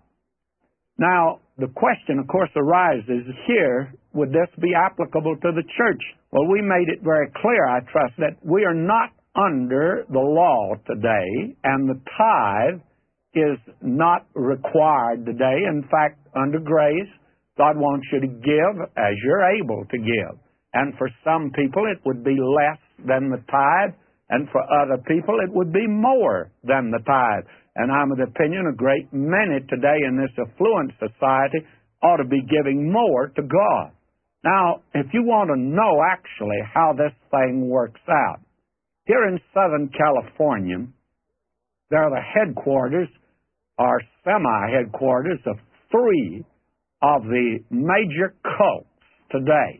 Now, the question, of course, arises here, would this be applicable to the church? Well, we made it very clear, I trust, that we are not under the law today, and the tithe is not required today. In fact, under grace, God wants you to give as you're able to give. And for some people, it would be less than the tithe, and for other people, it would be more than the tithe. And I'm of the opinion a great many today in this affluent society ought to be giving more to God. Now, if you want to know actually how this thing works out, here in Southern California, there are the headquarters or semi-headquarters of 3 of the major cults today.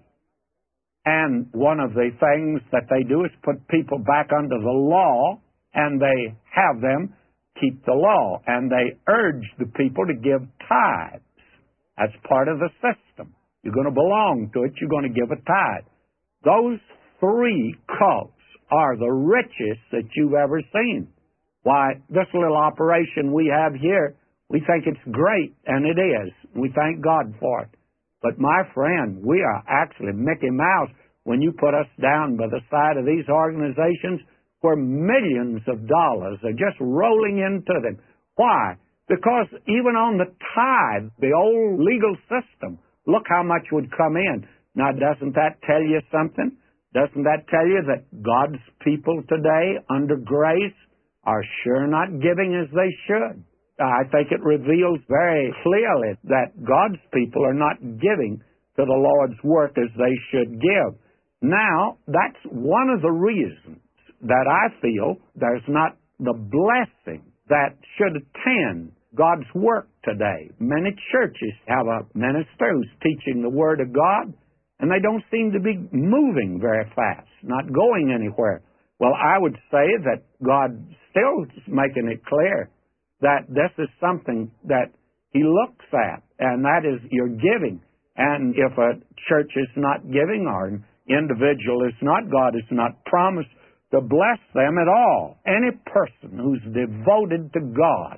And one of the things that they do is put people back under the law, and they have them keep the law, and they urge the people to give tithes. That's part of the system. You're going to belong to it. You're going to give a tithe. Those three cults are the richest that you've ever seen. Why, this little operation we have here, we think it's great, and it is. We thank God for it. But my friend, we are actually Mickey Mouse when you put us down by the side of these organizations where millions of dollars are just rolling into them. Why? Because even on the tithe, the old legal system, look how much would come in. Now, doesn't that tell you something? Doesn't that tell you that God's people today, under grace, are sure not giving as they should? I think it reveals very clearly that God's people are not giving to the Lord's work as they should give. Now, that's one of the reasons that I feel there's not the blessing that should attend God's work today. Many churches have a minister who's teaching the Word of God, and they don't seem to be moving very fast, not going anywhere. Well, I would say that God still is making it clear that this is something that He looks at, and that is your giving. And if a church is not giving or an individual is not, God has not promised to bless them at all. Any person who's devoted to God,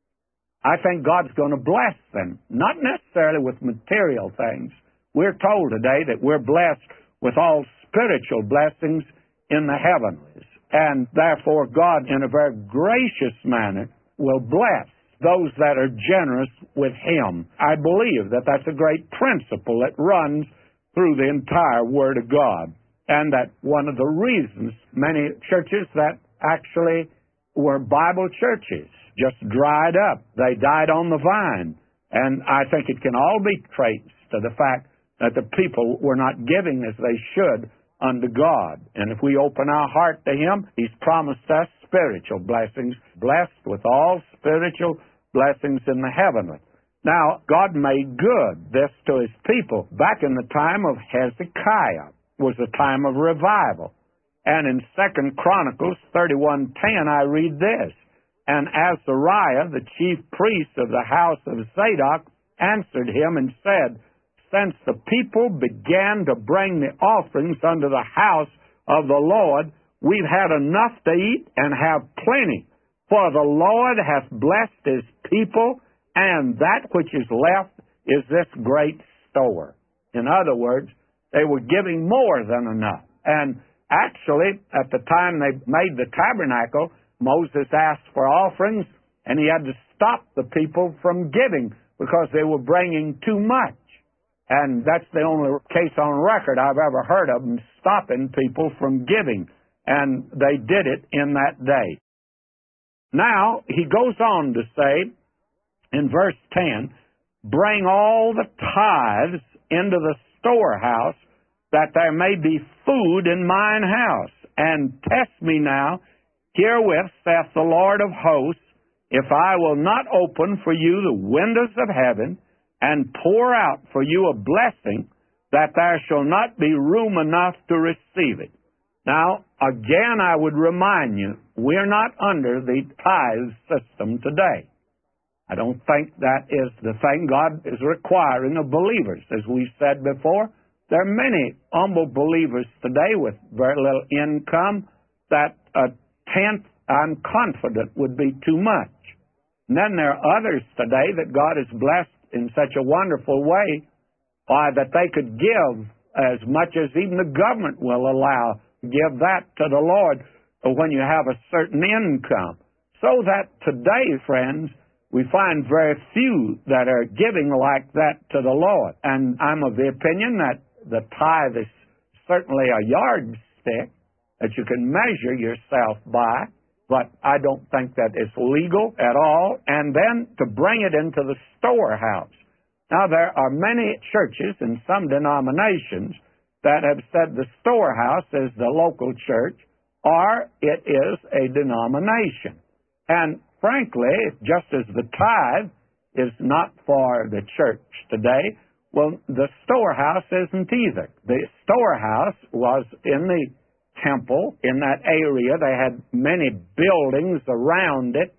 I think God's going to bless them, not necessarily with material things. We're told today that we're blessed with all spiritual blessings in the heavenlies. And therefore, God, in a very gracious manner, will bless those that are generous with Him. I believe that that's a great principle that runs through the entire Word of God. And that one of the reasons many churches that actually were Bible churches just dried up. They died on the vine. And I think it can all be traced to the fact that the people were not giving as they should unto God. And if we open our heart to Him, He's promised us spiritual blessings, blessed with all spiritual blessings in the heavenly. Now, God made good this to His people. Back in the time of Hezekiah was a time of revival. And in 2 Chronicles 31:10, I read this, "And Azariah, the chief priest of the house of Zadok, answered him and said, Since the people began to bring the offerings unto the house of the Lord, we've had enough to eat and have plenty. For the Lord hath blessed His people, and that which is left is this great store." In other words, they were giving more than enough. And actually, at the time they made the tabernacle, Moses asked for offerings, and he had to stop the people from giving because they were bringing too much. And that's the only case on record I've ever heard of them stopping people from giving. And they did it in that day. Now, he goes on to say, in verse 10, "Bring all the tithes into the storehouse, that there may be food in mine house. And test me now, herewith, saith the Lord of hosts, if I will not open for you the windows of heaven, and pour out for you a blessing, that there shall not be room enough to receive it." Now, again, I would remind you, we're not under the tithe system today. I don't think that is the thing God is requiring of believers. As we said before, there are many humble believers today with very little income that a tenth, I'm confident, would be too much. And then there are others today that God has blessed in such a wonderful way that they could give as much as even the government will allow. Give that to the Lord when you have a certain income. So that today, friends, we find very few that are giving like that to the Lord. And I'm of the opinion that the tithe is certainly a yardstick that you can measure yourself by, but I don't think that it's legal at all. And then to bring it into the storehouse. Now, there are many churches and some denominations that have said the storehouse is the local church, or it is a denomination. And frankly, just as the tithe is not for the church today, well, the storehouse isn't either. The storehouse was in the temple, in that area. They had many buildings around it,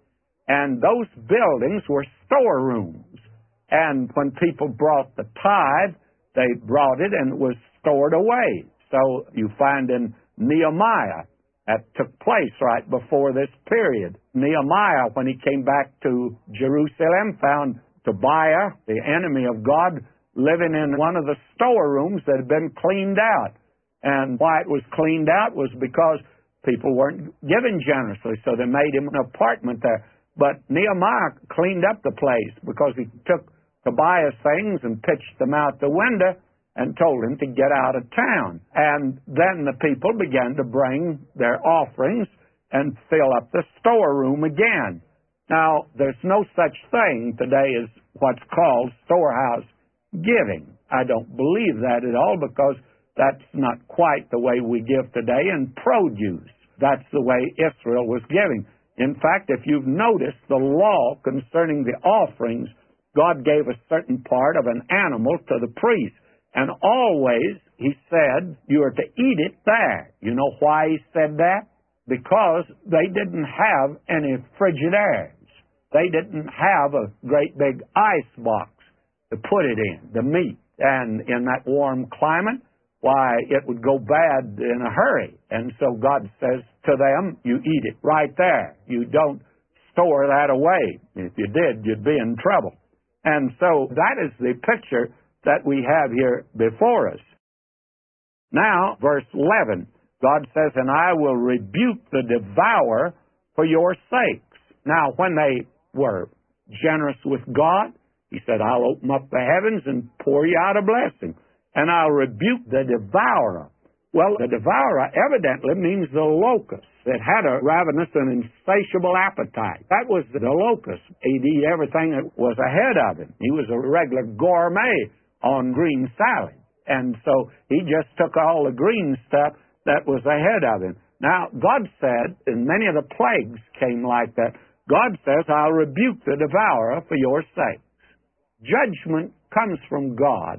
And those buildings were storerooms. And when people brought the tithe, they brought it and it was stored away. So you find in Nehemiah, that took place right before this period. Nehemiah, when he came back to Jerusalem, found Tobiah, the enemy of God, living in one of the storerooms that had been cleaned out. And why it was cleaned out was because people weren't giving generously, so they made him an apartment there. But Nehemiah cleaned up the place because he took Tobiah's things and pitched them out the window and told him to get out of town. And then the people began to bring their offerings and fill up the storeroom again. Now, there's no such thing today as what's called storehouse giving. I don't believe that at all, because that's not quite the way we give today in produce. That's the way Israel was giving. In fact, if you've noticed the law concerning the offerings, God gave a certain part of an animal to the priest. And always, he said, you are to eat it there. You know why he said that? Because they didn't have any Frigidaires. They didn't have a great big ice box to put it in, the meat. And in that warm climate, why, it would go bad in a hurry. And so God says to them, you eat it right there. You don't store that away. If you did, you'd be in trouble. And so that is the picture that we have here before us. Now, verse 11, God says, and I will rebuke the devourer for your sakes. Now, when they were generous with God, he said, I'll open up the heavens and pour you out a blessing. And I'll rebuke the devourer. Well, the devourer evidently means the locust that had a ravenous and insatiable appetite. That was the locust. He'd eat everything that was ahead of him. He was a regular gourmet on green salad. And so he just took all the green stuff that was ahead of him. Now, God said, and many of the plagues came like that, God says, I'll rebuke the devourer for your sakes. Judgment comes from God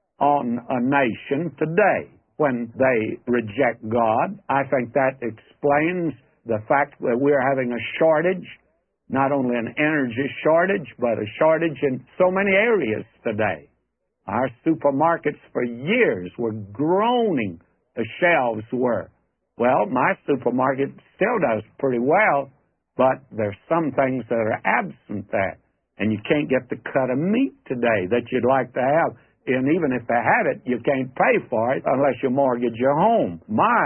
on a nation today when they reject God. I think that explains the fact that we're having a shortage, not only an energy shortage, but a shortage in so many areas today. Our supermarkets for years were groaning, the shelves were. Well, my supermarket still does pretty well, but there's some things that are absent there. And you can't get the cut of meat today that you'd like to have. And even if they have it, you can't pay for it unless you mortgage your home.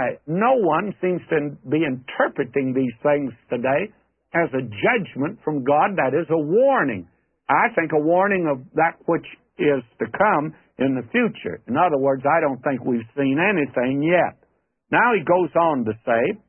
No one seems to be interpreting these things today as a judgment from God. That is a warning. I think a warning of that which is to come in the future. In other words, I don't think we've seen anything yet. Now he goes on to say,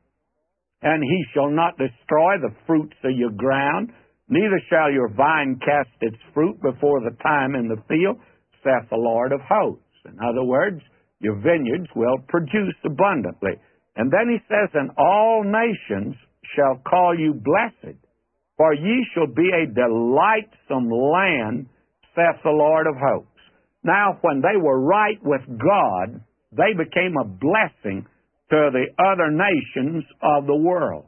and he shall not destroy the fruits of your ground, neither shall your vine cast its fruit before the time in the field, saith the Lord of hosts. In other words, your vineyards will produce abundantly. And then he says, and all nations shall call you blessed, for ye shall be a delightsome land, saith the Lord of hosts. Now, when they were right with God, they became a blessing to the other nations of the world.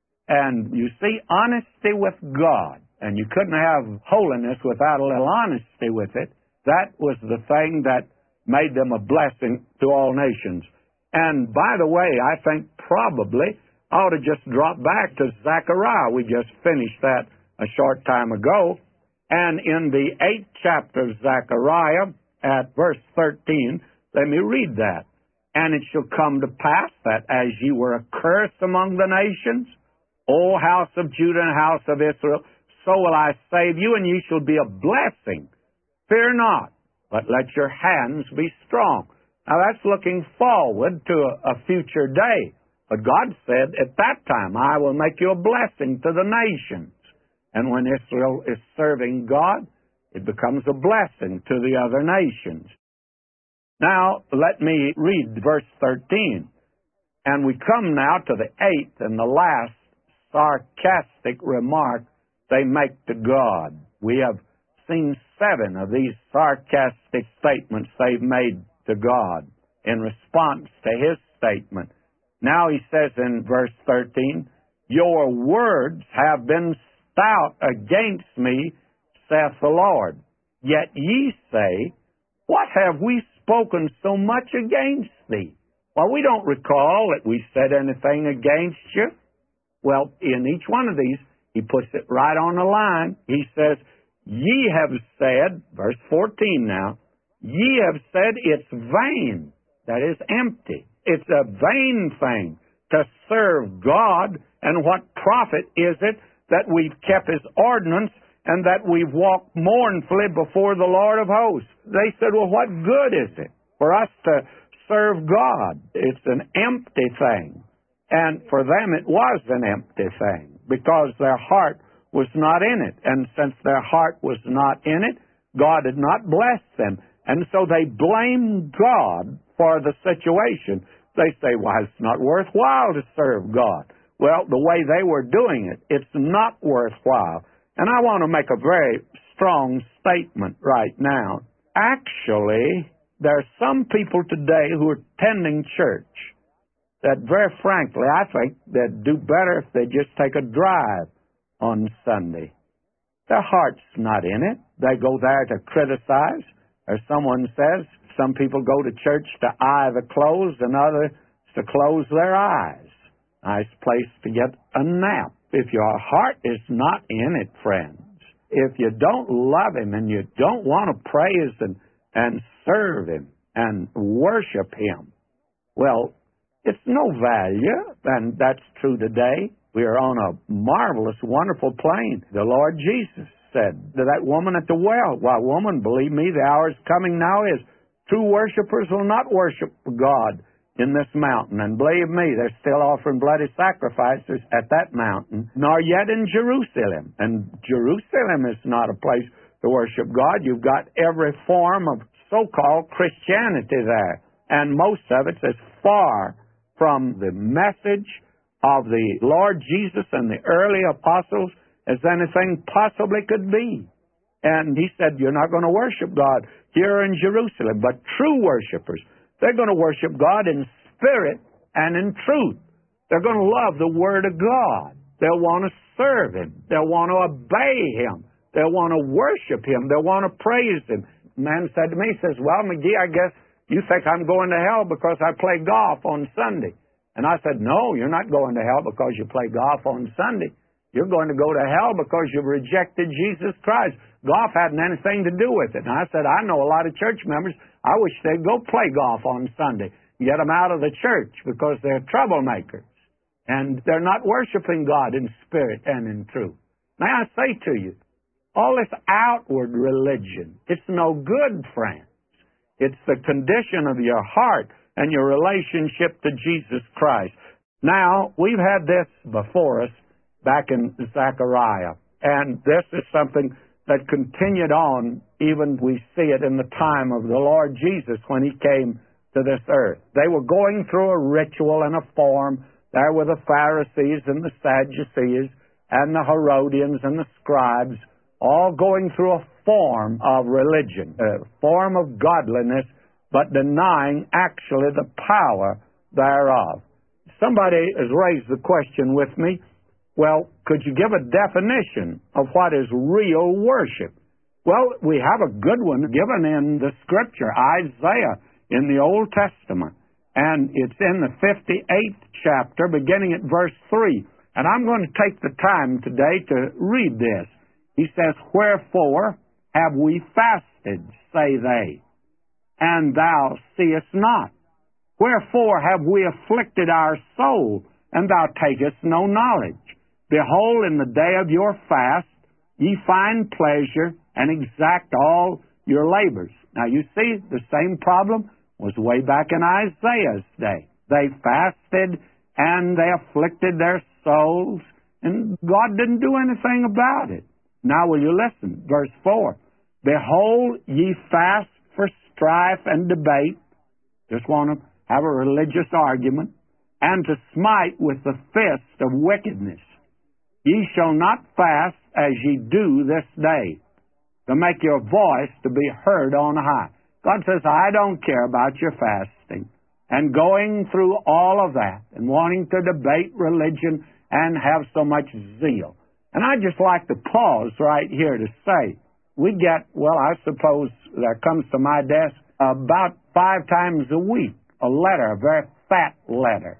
And you see, honesty with God, and you couldn't have holiness without a little honesty with it. That was the thing that made them a blessing to all nations. And by the way, I think probably I ought to just drop back to Zechariah. We just finished that a short time ago. And in the 8th chapter of Zechariah, at verse 13, let me read that. And it shall come to pass that as ye were a curse among the nations, O house of Judah and house of Israel, so will I save you, and ye shall be a blessing. Fear not, but let your hands be strong. Now that's looking forward to a future day. But God said, at that time, I will make you a blessing to the nations. And when Israel is serving God, it becomes a blessing to the other nations. Now, let me read verse 13. And we come now to the 8th and the last sarcastic remark they make to God. We have seen 7 of these sarcastic statements they've made to God in response to His statement. Now he says in verse 13, your words have been stout against me, saith the Lord. Yet ye say, what have we spoken so much against thee? Well, we don't recall that we said anything against you. Well, in each one of these, he puts it right on the line. He says, ye have said, verse 14 now, ye have said it's vain, that is empty. It's a vain thing to serve God, and what profit is it that we've kept His ordinance and that we've walked mournfully before the Lord of hosts? They said, well, what good is it for us to serve God? It's an empty thing. And for them it was an empty thing because their heart was not in it. And since their heart was not in it, God had not blessed them. And so they blamed God for the situation. They say, well, it's not worthwhile to serve God. Well, the way they were doing it, it's not worthwhile. And I want to make a very strong statement right now. Actually, there are some people today who are attending church that, very frankly, I think they'd do better if they just take a drive on Sunday. Their heart's not in it. They go there to criticize. Or someone says, some people go to church to eye the clothes and others to close their eyes. Nice place to get a nap. If your heart is not in it, friends, if you don't love Him and you don't want to praise and serve Him and worship Him, well, it's no value, and that's true today. We are on a marvelous, wonderful plane. The Lord Jesus said to that woman at the well, why, woman, believe me, the hour is coming now is true worshipers will not worship God in this mountain. And believe me, they're still offering bloody sacrifices at that mountain, nor yet in Jerusalem. And Jerusalem is not a place to worship God. You've got every form of so-called Christianity there. And most of it's as far from the message of the Lord Jesus and the early apostles as anything possibly could be. And He said, you're not going to worship God here in Jerusalem, but true worshipers, they're going to worship God in spirit and in truth. They're going to love the Word of God. They'll want to serve Him. They'll want to obey Him. They'll want to worship Him. They'll want to praise Him. A man said to me, he says, well, McGee, I guess you think I'm going to hell because I play golf on Sunday. And I said, no, you're not going to hell because you play golf on Sunday. You're going to go to hell because you've rejected Jesus Christ. Golf hadn't anything to do with it. And I said, I know a lot of church members, I wish they'd go play golf on Sunday. Get them out of the church because they're troublemakers. And they're not worshiping God in spirit and in truth. May I say to you, all this outward religion, it's no good, friends. It's the condition of your heart and your relationship to Jesus Christ. Now, we've had this before us back in Zechariah, and this is something that continued on, even we see it in the time of the Lord Jesus when He came to this earth. They were going through a ritual and a form. There were the Pharisees and the Sadducees and the Herodians and the scribes, all going through a form of religion, a form of godliness, but denying actually the power thereof. Somebody has raised the question with me, well, could you give a definition of what is real worship? Well, we have a good one given in the Scripture, Isaiah, in the Old Testament. And it's in the 58th chapter, beginning at verse 3. And I'm going to take the time today to read this. He says, wherefore have we fasted, say they, and thou seest not? Wherefore have we afflicted our soul, and thou takest no knowledge? Behold, in the day of your fast ye find pleasure, and exact all your labors. Now you see, the same problem was way back in Isaiah's day. They fasted, and they afflicted their souls, and God didn't do anything about it. Now will you listen? Verse 4. Behold, ye fast for strife and debate. Just want to have a religious argument. And to smite with the fist of wickedness. Ye shall not fast as ye do this day, to make your voice to be heard on high. God says, I don't care about your fasting. And going through all of that, and wanting to debate religion and have so much zeal. And I'd just like to pause right here to say, we get, well, I suppose that comes to my desk about 5 times a week, a letter, a very fat letter.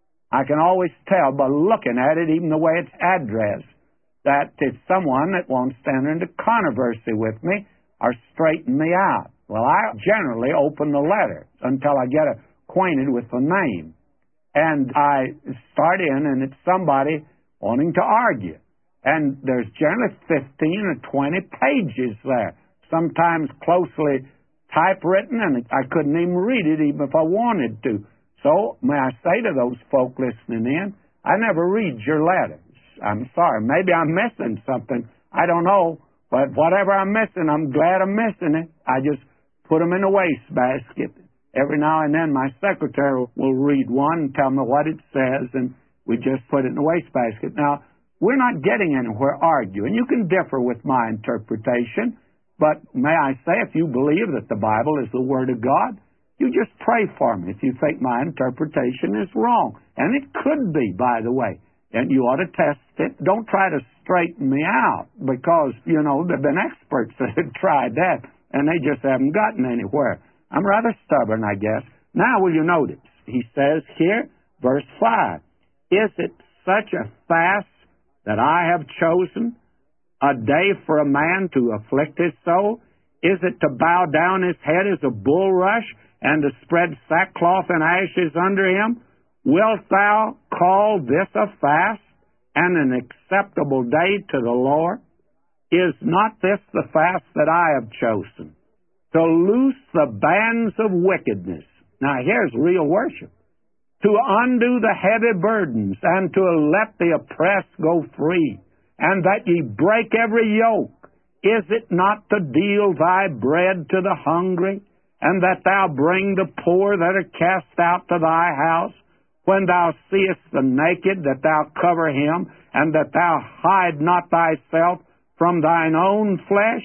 I can always tell by looking at it, even the way it's addressed, that it's someone that wants to enter into controversy with me or straighten me out. Well, I generally open the letter until I get acquainted with the name. And I start in, and it's somebody wanting to argue. And there's generally 15 or 20 pages there, sometimes closely typewritten, and I couldn't even read it even if I wanted to. So may I say to those folk listening in, I never read your letters. I'm sorry. Maybe I'm missing something. I don't know. But whatever I'm missing, I'm glad I'm missing it. I just put them in a wastebasket. Every now and then my secretary will read one and tell me what it says, and we just put it in the wastebasket. Now, we're not getting anywhere arguing. You can differ with my interpretation, but may I say, if you believe that the Bible is the Word of God, you just pray for me if you think my interpretation is wrong. And it could be, by the way. And you ought to test it. Don't try to straighten me out because, you know, there have been experts that have tried that, and they just haven't gotten anywhere. I'm rather stubborn, I guess. Now, will you notice? He says here, verse 5, is it such a fast that I have chosen, a day for a man to afflict his soul? Is it to bow down his head as a bulrush and to spread sackcloth and ashes under him? Wilt thou call this a fast and an acceptable day to the Lord? Is not this the fast that I have chosen? To loose the bands of wickedness. Now here's real worship. To undo the heavy burdens, and to let the oppressed go free, and that ye break every yoke. Is it not to deal thy bread to the hungry, and that thou bring the poor that are cast out to thy house? When thou seest the naked, that thou cover him, and that thou hide not thyself from thine own flesh?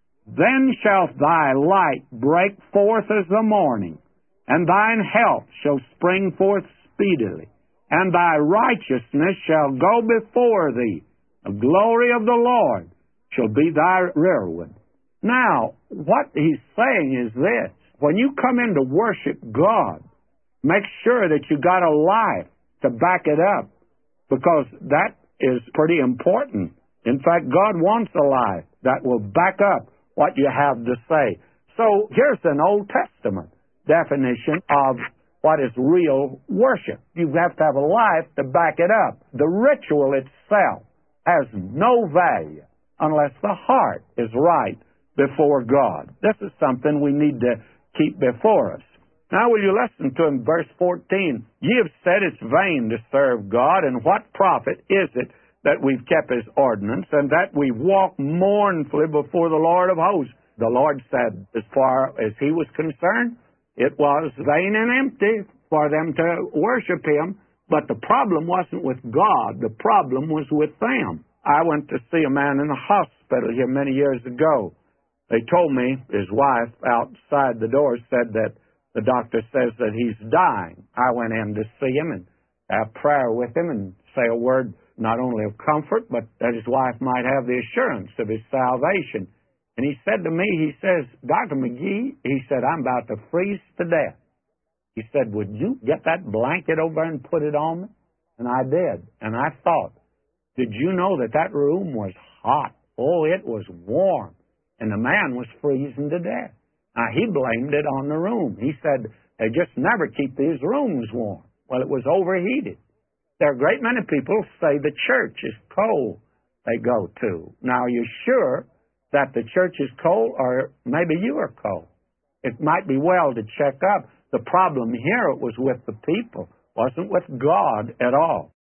Then shall thy light break forth as the morning, and thine health shall spring forth speedily, and thy righteousness shall go before thee. The glory of the Lord shall be thy rearward. Now, what he's saying is this. When you come in to worship God, make sure that you got a life to back it up, because that is pretty important. In fact, God wants a life that will back up what you have to say. So here's an Old Testament definition of what is real worship. You have to have a life to back it up. The ritual itself has no value unless the heart is right before God. This is something we need to keep before us. Now will you listen to him, verse 14. Ye have said it's vain to serve God, and what profit is it that we've kept his ordinance, and that we walk mournfully before the Lord of hosts? The Lord said, as far as he was concerned, it was vain and empty for them to worship him, but the problem wasn't with God. The problem was with them. I went to see a man in the hospital here many years ago. They told me his wife outside the door said that the doctor says that he's dying. I went in to see him and have prayer with him and say a word not only of comfort, but that his wife might have the assurance of his salvation. And he said to me, he says, Dr. McGee, he said, I'm about to freeze to death. He said, would you get that blanket over and put it on me? And I did. And I thought, did you know that that room was hot? Oh, it was warm. And the man was freezing to death. Now, he blamed it on the room. He said, they just never keep these rooms warm. Well, it was overheated. There are a great many people say the church is cold they go to. Now, are you sure that the church is cold, or maybe you are cold? It might be well to check up. The problem here was with the people, wasn't with God at all.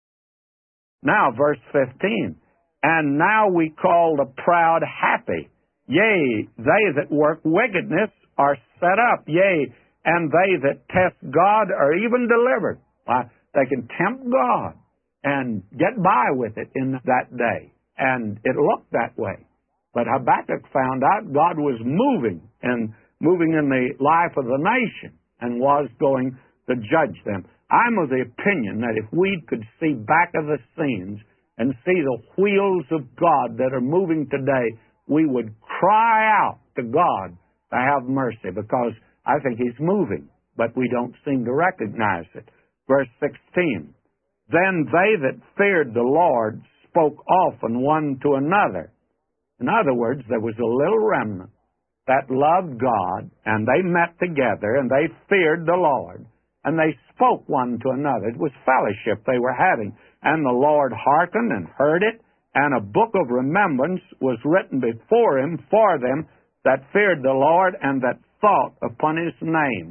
Now, verse 15. And now we call the proud happy. Yea, they that work wickedness are set up. Yea, and they that test God are even delivered. They can tempt God and get by with it in that day. And it looked that way. But Habakkuk found out God was moving in the life of the nation and was going to judge them. I'm of the opinion that if we could see back of the scenes and see the wheels of God that are moving today, we would cry out to God to have mercy, because I think He's moving, but we don't seem to recognize it. Verse 16, then they that feared the Lord spoke often one to another. In other words, there was a little remnant that loved God, and they met together, and they feared the Lord, and they spoke one to another. It was fellowship they were having, and the Lord hearkened and heard it, and a book of remembrance was written before Him for them that feared the Lord and that thought upon His name.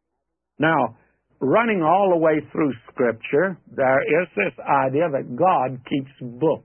Now, running all the way through Scripture, there is this idea that God keeps books.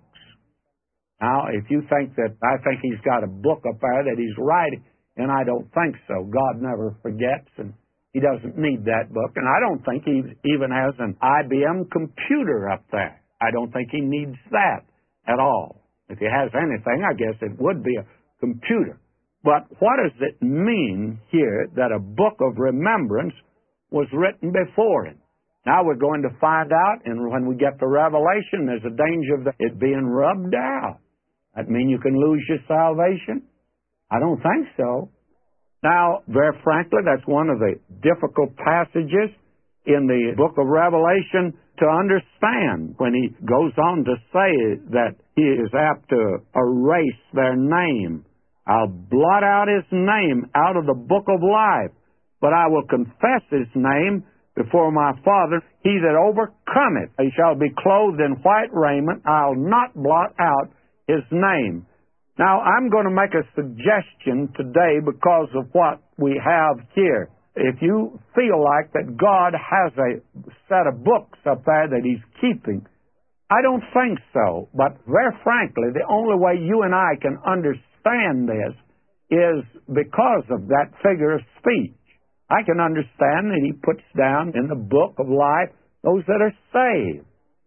Now, if you think that I think He's got a book up there that He's writing, and I don't think so. God never forgets, and He doesn't need that book. And I don't think He even has an IBM computer up there. I don't think He needs that at all. If He has anything, I guess it would be a computer. But what does it mean here that a book of remembrance was written before Him? Now we're going to find out, and when we get to Revelation, there's a danger of it being rubbed out. That mean you can lose your salvation? I don't think so. Now, very frankly, that's one of the difficult passages in the book of Revelation to understand, when he goes on to say that He is apt to erase their name. I'll blot out His name out of the book of life, but I will confess His name before my Father. He that overcometh, he shall be clothed in white raiment. I'll not blot out His name. Now, I'm going to make a suggestion today because of what we have here. If you feel like that God has a set of books up there that He's keeping, I don't think so. But very frankly, the only way you and I can understand this is because of that figure of speech. I can understand that He puts down in the book of life those that are saved.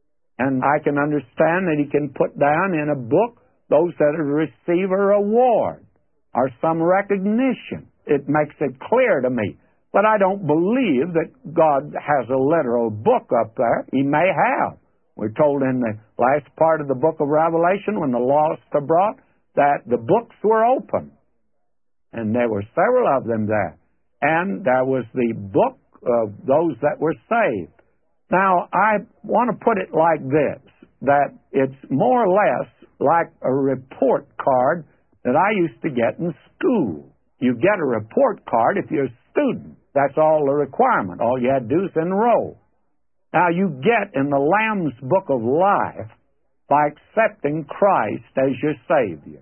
And I can understand that He can put down in a book those that receive a reward or some recognition. It makes it clear to me. But I don't believe that God has a literal book up there. He may have. We're told in the last part of the book of Revelation, when the lost are brought, that the books were open. And there were several of them there. And there was the book of those that were saved. Now, I want to put it like this, that it's more or less like a report card that I used to get in school. You get a report card if you're a student. That's all the requirement. All you had to do is enroll. Now, you get in the Lamb's Book of Life by accepting Christ as your Savior.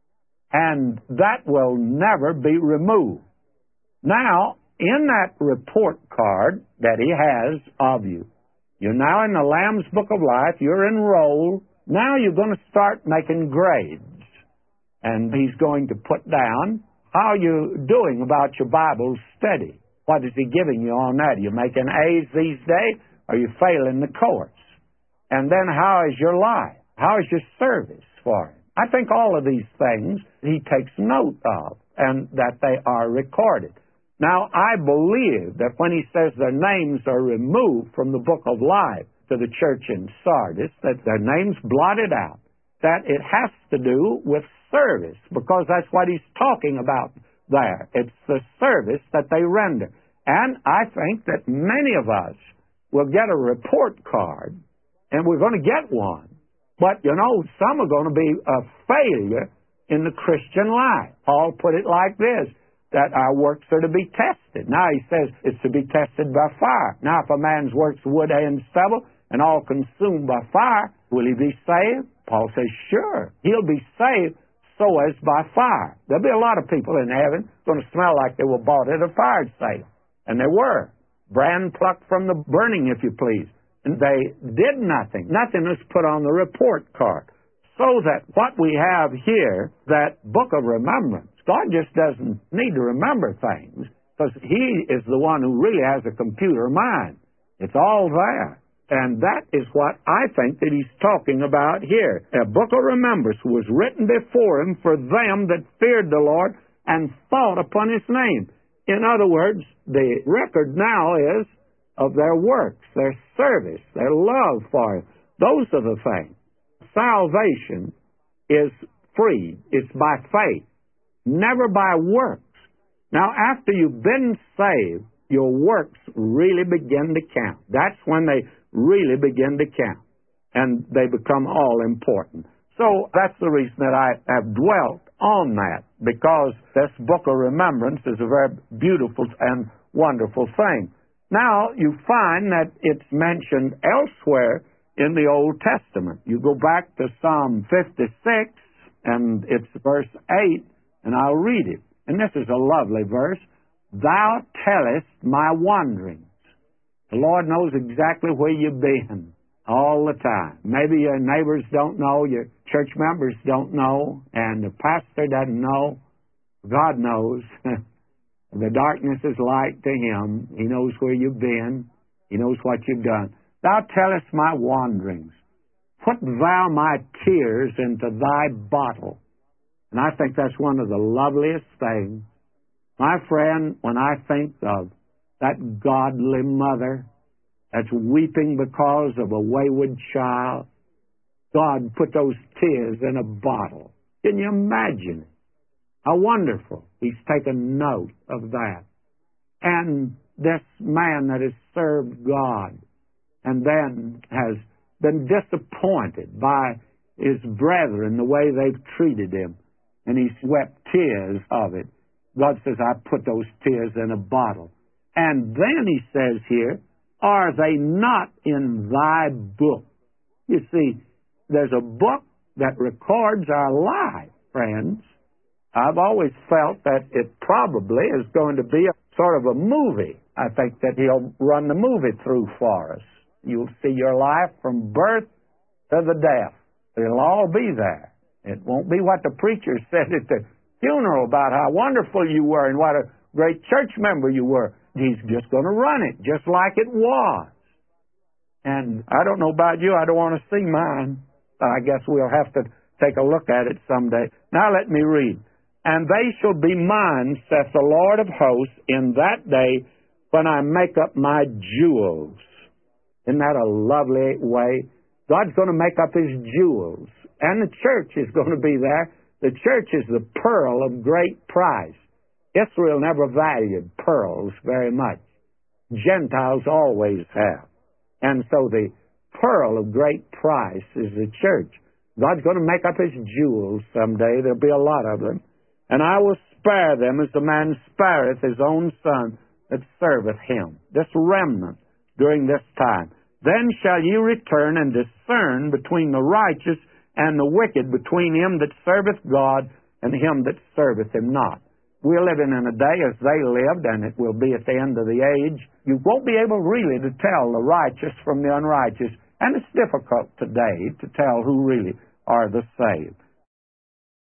And that will never be removed. Now, in that report card that He has of you, you're now in the Lamb's Book of Life, you're enrolled. Now you're going to start making grades. And He's going to put down how you're doing about your Bible study. What is He giving you on that? Are you making A's these days? Or are you failing the course? And then how is your life? How is your service for Him? I think all of these things He takes note of, and that they are recorded. Now, I believe that when He says their names are removed from the book of life to the church in Sardis, that their names blotted out, that it has to do with service, because that's what He's talking about there. It's the service that they render. And I think that many of us will get a report card, and we're going to get one. But, you know, some are going to be a failure in the Christian life. Paul put it like this, that our works are to be tested. Now he says it's to be tested by fire. Now, if a man's works are wood, hay, and stubble, and all consumed by fire, will he be saved? Paul says, sure. He'll be saved so as by fire. There'll be a lot of people in heaven going to smell like they were bought at a fire sale. And they were. Brand plucked from the burning, if you please. And they did nothing. Nothing was put on the report card. So that what we have here, that book of remembrance, God just doesn't need to remember things, because He is the one who really has a computer mind. It's all there. And that is what I think that He's talking about here. A book of remembrance was written before Him for them that feared the Lord and thought upon His name. In other words, the record now is of their works, their service, their love for Him. Those are the things. salvation is free. It's by faith, never by works. Now, after you've been saved, your works really begin to count. That's when they really begin to count, and they become all important. So that's the reason that I have dwelt on that, because this book of remembrance is a very beautiful and wonderful thing. Now, you find that it's mentioned elsewhere in the Old Testament. You go back to Psalm 56, and it's verse 8, and I'll read it. And this is a lovely verse. Thou tellest my wanderings. The Lord knows exactly where you've been all the time. Maybe your neighbors don't know, your church members don't know, and the pastor doesn't know. God knows. The darkness is light to Him. He knows where you've been. He knows what you've done. Thou tellest my wanderings. Put thou my tears into thy bottle. And I think that's one of the loveliest things. My friend, when I think of that godly mother that's weeping because of a wayward child, God put those tears in a bottle. Can you imagine it? How wonderful. He's taken note of that. And this man that has served God and then has been disappointed by his brethren, the way they've treated him, and he's wept tears of it. God says, I put those tears in a bottle. And then he says here, are they not in thy book? You see, there's a book that records our life, friends. I've always felt that it probably is going to be a sort of a movie. I think that He'll run the movie through for us. You'll see your life from birth to the death. It'll all be there. It won't be what the preacher said at the funeral about how wonderful you were and what a great church member you were. He's just going to run it just like it was. And I don't know about you. I don't want to see mine. I guess we'll have to take a look at it someday. Now let me read. And they shall be mine, saith the Lord of hosts, in that day when I make up my jewels. Isn't that a lovely way? God's going to make up His jewels. And the church is going to be there. The church is the pearl of great price. Israel never valued pearls very much. Gentiles always have. And so the pearl of great price is the church. God's going to make up His jewels someday. There'll be a lot of them. And I will spare them as the man spareth his own son that serveth him. This remnant during this time. Then shall ye return and discern between the righteous and the wicked, between him that serveth God and him that serveth Him not. We're living in a day as they lived, and it will be at the end of the age. You won't be able really to tell the righteous from the unrighteous, and it's difficult today to tell who really are the saved.